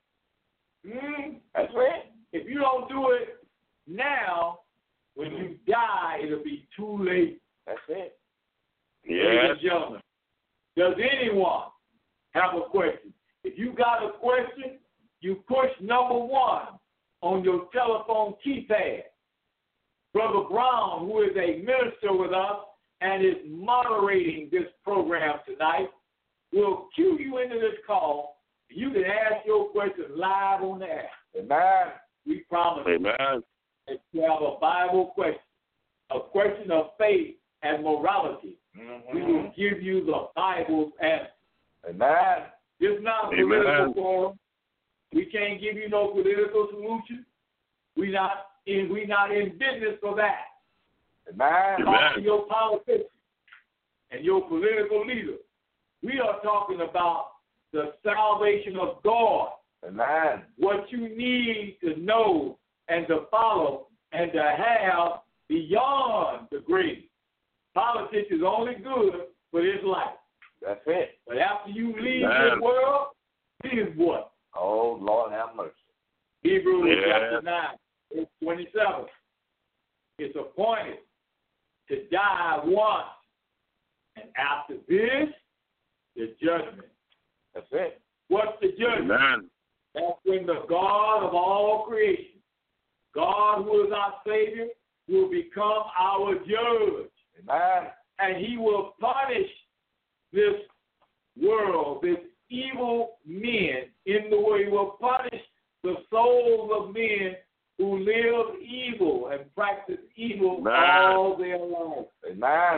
S5: That's it. If you don't do it now, when you die, it'll be too late. That's it. Ladies and gentlemen, does anyone have a question? If you got a question, you push number 1 on your telephone keypad. Brother Brown, who is a minister with us and is moderating this program tonight, will cue you into this call. You can ask your question live on the air. Amen. We promise that you have a Bible question, a question of faith and morality. We will give you the Bible's answer. Amen. This is not a political forum. We can't give you no political solution. We're not in business for that. Amen. Talk to your politicians and your political leaders. We are talking about the salvation of God. Amen. What you need to know and to follow and to have beyond the grave. Politics is only good for this life. That's it. But after you leave this world, here's what? Oh, Lord have mercy. Hebrews chapter 9, verse 27. It's appointed to die once, and after this, the judgment. That's it. What's the judgment? Amen. That's when the God of all creation, God who is our Savior, will become our judge. Amen. And he will punish this world, this evil men in the way. He will punish the souls of men who live evil and practice evil all their lives. Amen.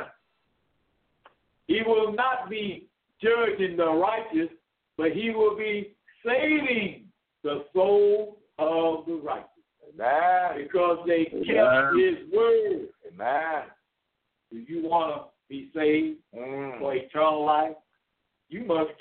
S5: He will not be judging the righteous, but he will be saving the soul of the righteous. Amen. Because they kept his word. Amen. Do you want to be saved for eternal life? You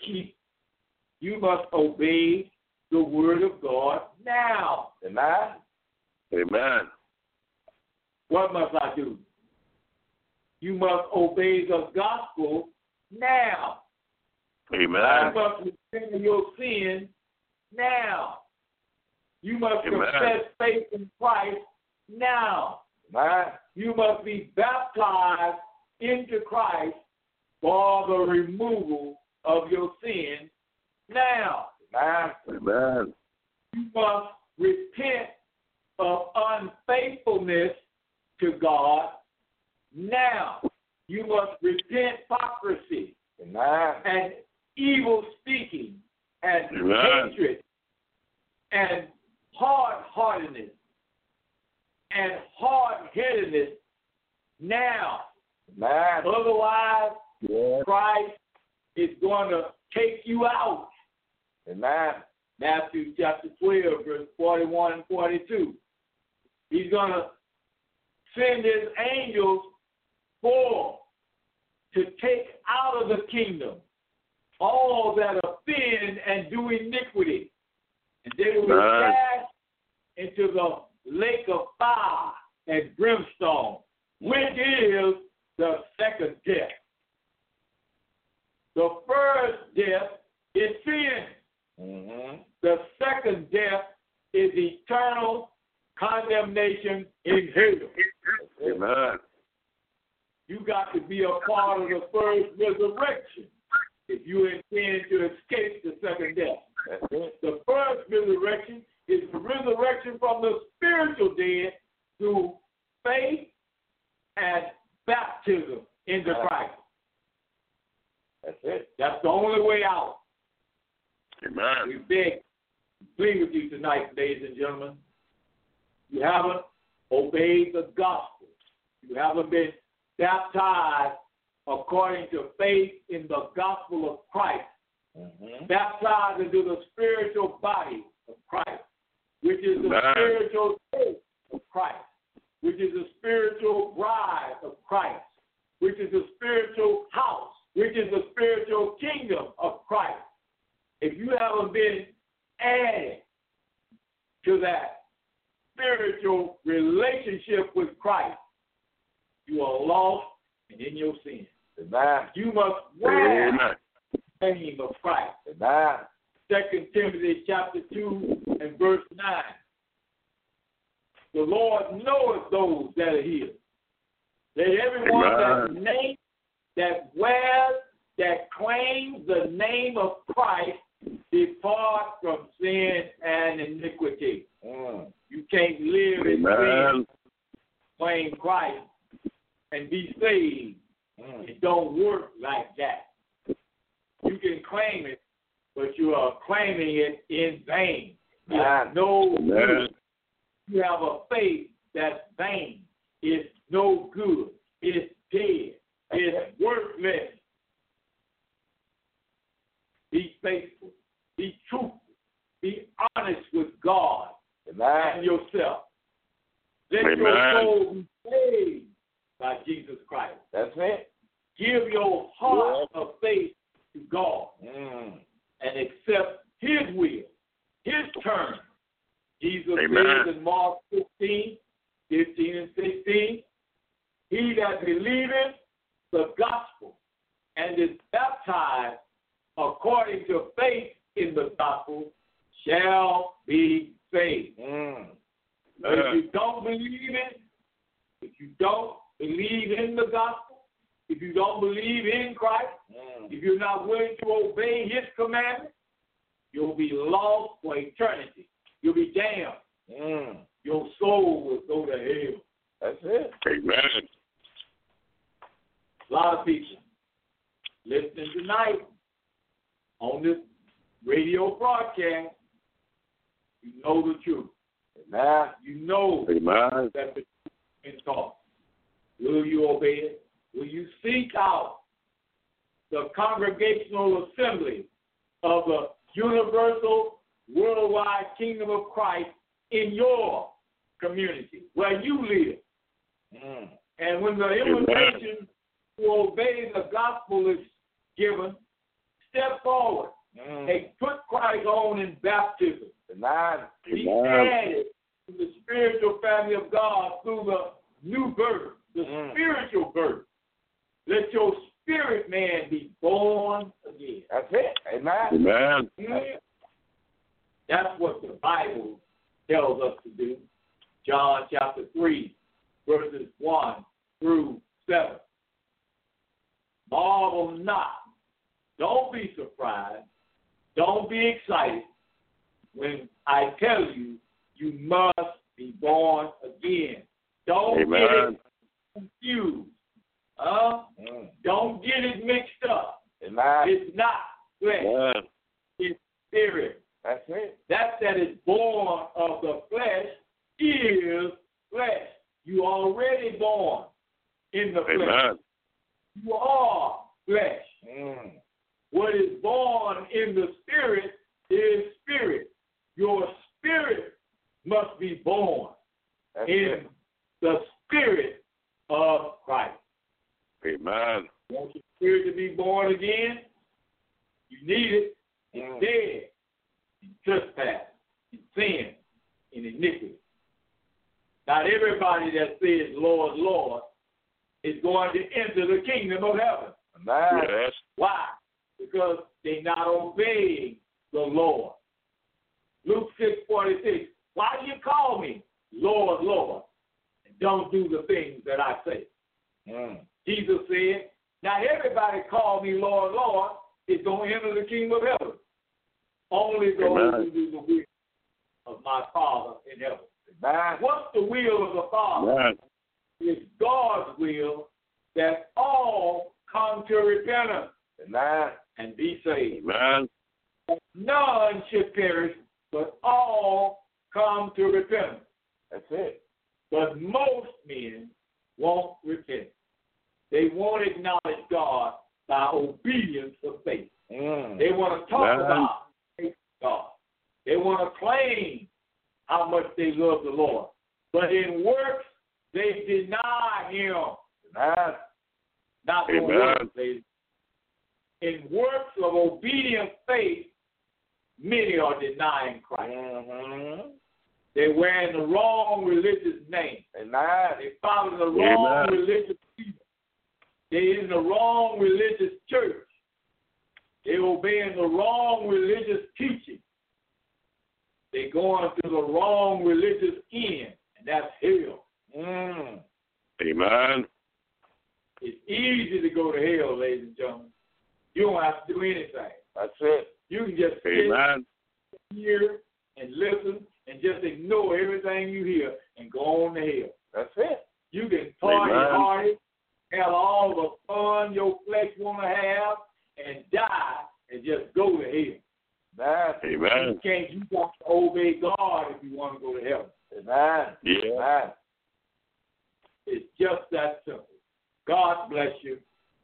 S5: must obey the word of God now. Amen. Amen. What must I do? You must obey the gospel now. Amen. You must repent of your sin now. You must confess faith in Christ now. Amen. You must be baptized into Christ for the removal of your sin now. Amen. You must repent of unfaithfulness to God now. You must repent hypocrisy and evil speaking and hatred and hard-heartedness and hard-headedness now. Otherwise, Christ is going to take you out. Amen. Matthew chapter 12, verse 41 and 42. He's going to send his angels to take out of the kingdom all that offend and do iniquity. And they will be cast into the lake of fire and brimstone, which is the second death. The first death is sin.
S4: Mm-hmm.
S5: The second death is eternal condemnation in hell.
S3: Amen.
S5: You got to be a part of the first resurrection if you intend to escape the second death.
S4: That's it.
S5: The first resurrection is the resurrection from the spiritual dead through faith and baptism into Christ.
S4: That's it.
S5: That's the only way out.
S3: Amen.
S5: We beg, plead with you tonight, ladies and gentlemen. You haven't obeyed the gospel. You haven't been baptized according to faith in the gospel of Christ.
S4: Mm-hmm.
S5: Baptized into the spiritual body of Christ, which is the
S3: Amen.
S5: spiritual church of Christ, which is the spiritual bride of Christ, which is the spiritual house, which is the spiritual kingdom of Christ. If you haven't been added to that spiritual relationship with Christ, you are lost and in your sin.
S4: Amen.
S5: You must wear
S3: Amen.
S5: the name of Christ.
S4: Amen.
S5: 2 Timothy chapter 2 and verse 9. The Lord knoweth those that are his. Let everyone that wears, that claims the name of Christ depart from sin and iniquity.
S4: Mm.
S5: You can't live in sin,
S3: Amen.
S5: claim Christ, and be saved.
S4: Mm.
S5: It don't work like that. You can claim it, but you are claiming it in vain. You have no
S3: Amen.
S5: good. You have a faith that's vain. It's no good. It's dead. It's worthless. Be faithful. Be truthful. Be honest with God
S4: Amen.
S5: and yourself. Let
S3: Amen.
S5: your soul be saved by Jesus Christ.
S4: That's it.
S5: Give your heart of faith to God
S4: Mm.
S5: and accept his will, his terms. Jesus
S3: Amen.
S5: says in Mark 15 and 16, he that believeth the gospel and is baptized according to faith in the gospel shall be saved.
S4: Mm.
S5: But if you don't believe it, if you don't believe in the gospel, if you don't believe in Christ, if you're not willing to obey his commandments, you'll be lost for eternity. You'll be damned.
S4: Mm.
S5: Your soul will go to hell.
S4: That's it.
S3: Amen.
S5: A lot of people listening tonight on this radio broadcast, you know the truth.
S4: Amen.
S5: You know
S3: Amen.
S5: that the truth is taught. Will you obey it? Will you seek out the congregational assembly of the universal worldwide kingdom of Christ in your community where you live?
S4: Mm.
S5: And when the invitation to obey the gospel is given, step forward
S4: Mm.
S5: and put Christ on in baptism.
S4: Amen.
S5: Be
S3: Amen.
S5: added to the spiritual family of God through the new birth, the spiritual birth. Let your spirit man be born again.
S4: That's it. Amen.
S3: Amen.
S5: Yeah. That's what the Bible tells us to do. John chapter 3, verses 1 through 7. Marvel not. Don't be surprised. Don't be excited when I tell you you must be born again. Don't
S3: Amen.
S5: get it confused.
S4: Mm.
S5: Don't get it mixed up.
S4: Amen.
S5: It's not flesh.
S3: Amen.
S5: It's spirit.
S4: That's it.
S5: That is born of the flesh is flesh. You already born in the flesh.
S3: Amen.
S5: You are flesh.
S4: Mm.
S5: What is born in the spirit is spirit. Your spirit must be born
S4: That's
S5: in
S4: it.
S5: the spirit of Christ.
S3: Amen.
S5: You want your spirit to be born again? You need it. It's dead in trespass, in sin, in iniquity. Not everybody that says, Lord, Lord, is going to enter the kingdom of heaven.
S4: Amen.
S3: Yes.
S5: Why? Because they're not obeying the Lord. Luke 6:46. Why do you call me Lord, Lord, and don't do the things that I say? Jesus said, not everybody call me Lord, Lord is going to enter the kingdom of heaven. Only those who do the will of my Father in heaven.
S4: Amen.
S5: What's the will of the Father?
S3: Amen.
S5: It's God's will that all come to repentance
S4: Amen.
S5: and be saved.
S3: Amen.
S5: None should perish, but all come to repentance.
S4: That's it.
S5: But most men won't repent. They won't acknowledge God by obedience of faith. They want to talk about faith in God. They want to claim how much they love the Lord. But in works, they deny Him.
S4: Amen.
S5: Not in works. In works of obedient faith, many are denying Christ. They're wearing the wrong religious name.
S4: Amen.
S5: They follow the wrong religious people. They're in the wrong religious church. They're obeying the wrong religious teaching. They're going to the wrong religious end, and that's hell.
S3: Amen.
S5: It's easy to go to hell, ladies and gentlemen. You don't have to do anything.
S4: That's it.
S5: You can just
S3: Amen.
S5: sit here and listen and just ignore everything you hear and go on to hell.
S4: That's it.
S5: You can party, have all the fun your flesh want to have, and die and just go to hell.
S3: Amen.
S5: You got to obey God if you want to go to heaven.
S4: Amen.
S3: Yeah.
S4: Amen.
S5: It's just that simple. God bless you.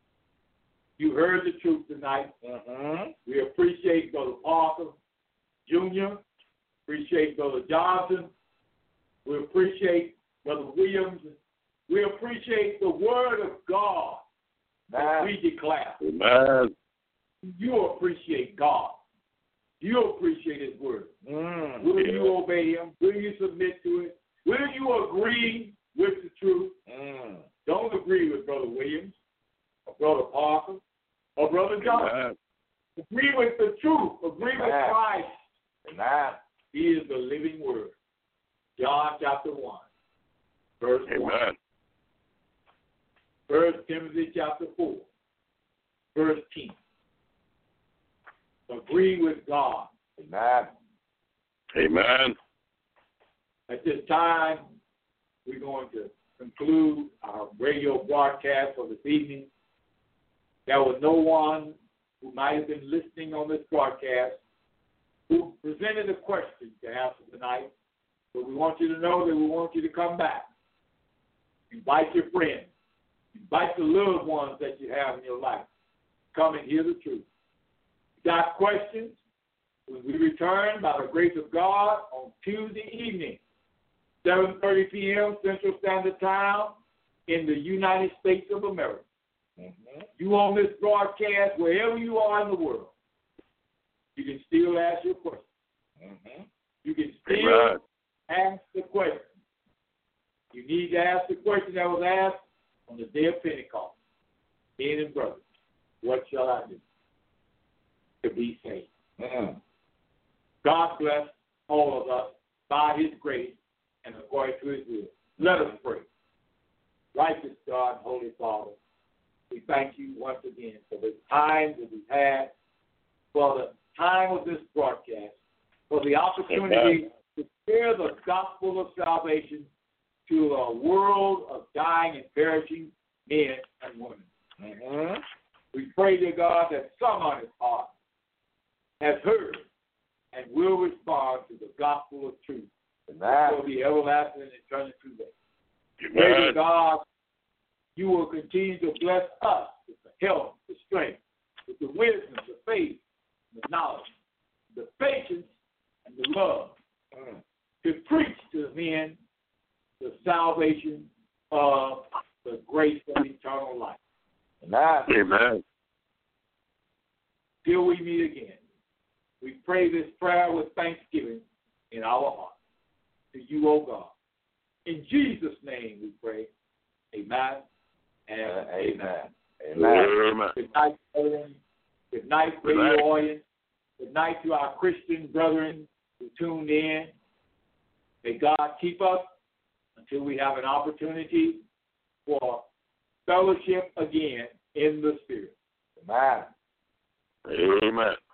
S5: You heard the truth tonight. We appreciate Brother Parker Jr., appreciate Brother Johnson. We appreciate Brother Williams. We appreciate the word of God that we declare.
S3: Amen.
S5: You appreciate God. You appreciate His word. Will you obey Him? Will you submit to it? Will you agree with the truth? Don't agree with Brother Williams or Brother Parker or Brother Johnson. Agree with the truth. Agree with Christ.
S4: Amen.
S5: He is the living word. John chapter 1, verse 1. 1 Timothy chapter 4, verse 10. Agree with God.
S4: Amen.
S3: Amen.
S5: At this time, we're going to conclude our radio broadcast for this evening. There was no one who might have been listening on this broadcast who presented a question to answer tonight. But we want you to know that we want you to come back. Invite your friends. Invite the loved ones that you have in your life. Come and hear the truth. Got questions? When we return by the grace of God on Tuesday evening, 7:30 p.m. Central Standard Time in the United States of America. You on this broadcast, wherever you are in the world, you can still ask your question. You can still ask the question. You need to ask the question that was asked on the day of Pentecost. Men and brothers, what shall I do to be saved? God bless all of us by His grace and according to His will. Let us pray. Righteous God, Holy Father, we thank you once again for the time that we've had, for the time of this broadcast, for the opportunity to share the gospel of salvation to a world of dying and perishing men and women. We pray, dear God, that some on His heart has heard and will respond to the gospel of truth for the everlasting and eternal today. Pray, dear God, you will continue to bless us with the health, the strength, with the wisdom, the faith, the knowledge, the patience, and the love to preach to men the salvation of the grace of eternal life.
S3: Amen.
S5: Till we meet again, we pray this prayer with thanksgiving in our heart. To you, O God, In Jesus' name we pray. Amen and amen.
S3: Amen.
S5: Good night, brethren. Good night, radio audience. Good night to our Christian brethren who tuned in. May God keep us until we have an opportunity for fellowship again in the Spirit.
S4: Amen.
S3: Amen.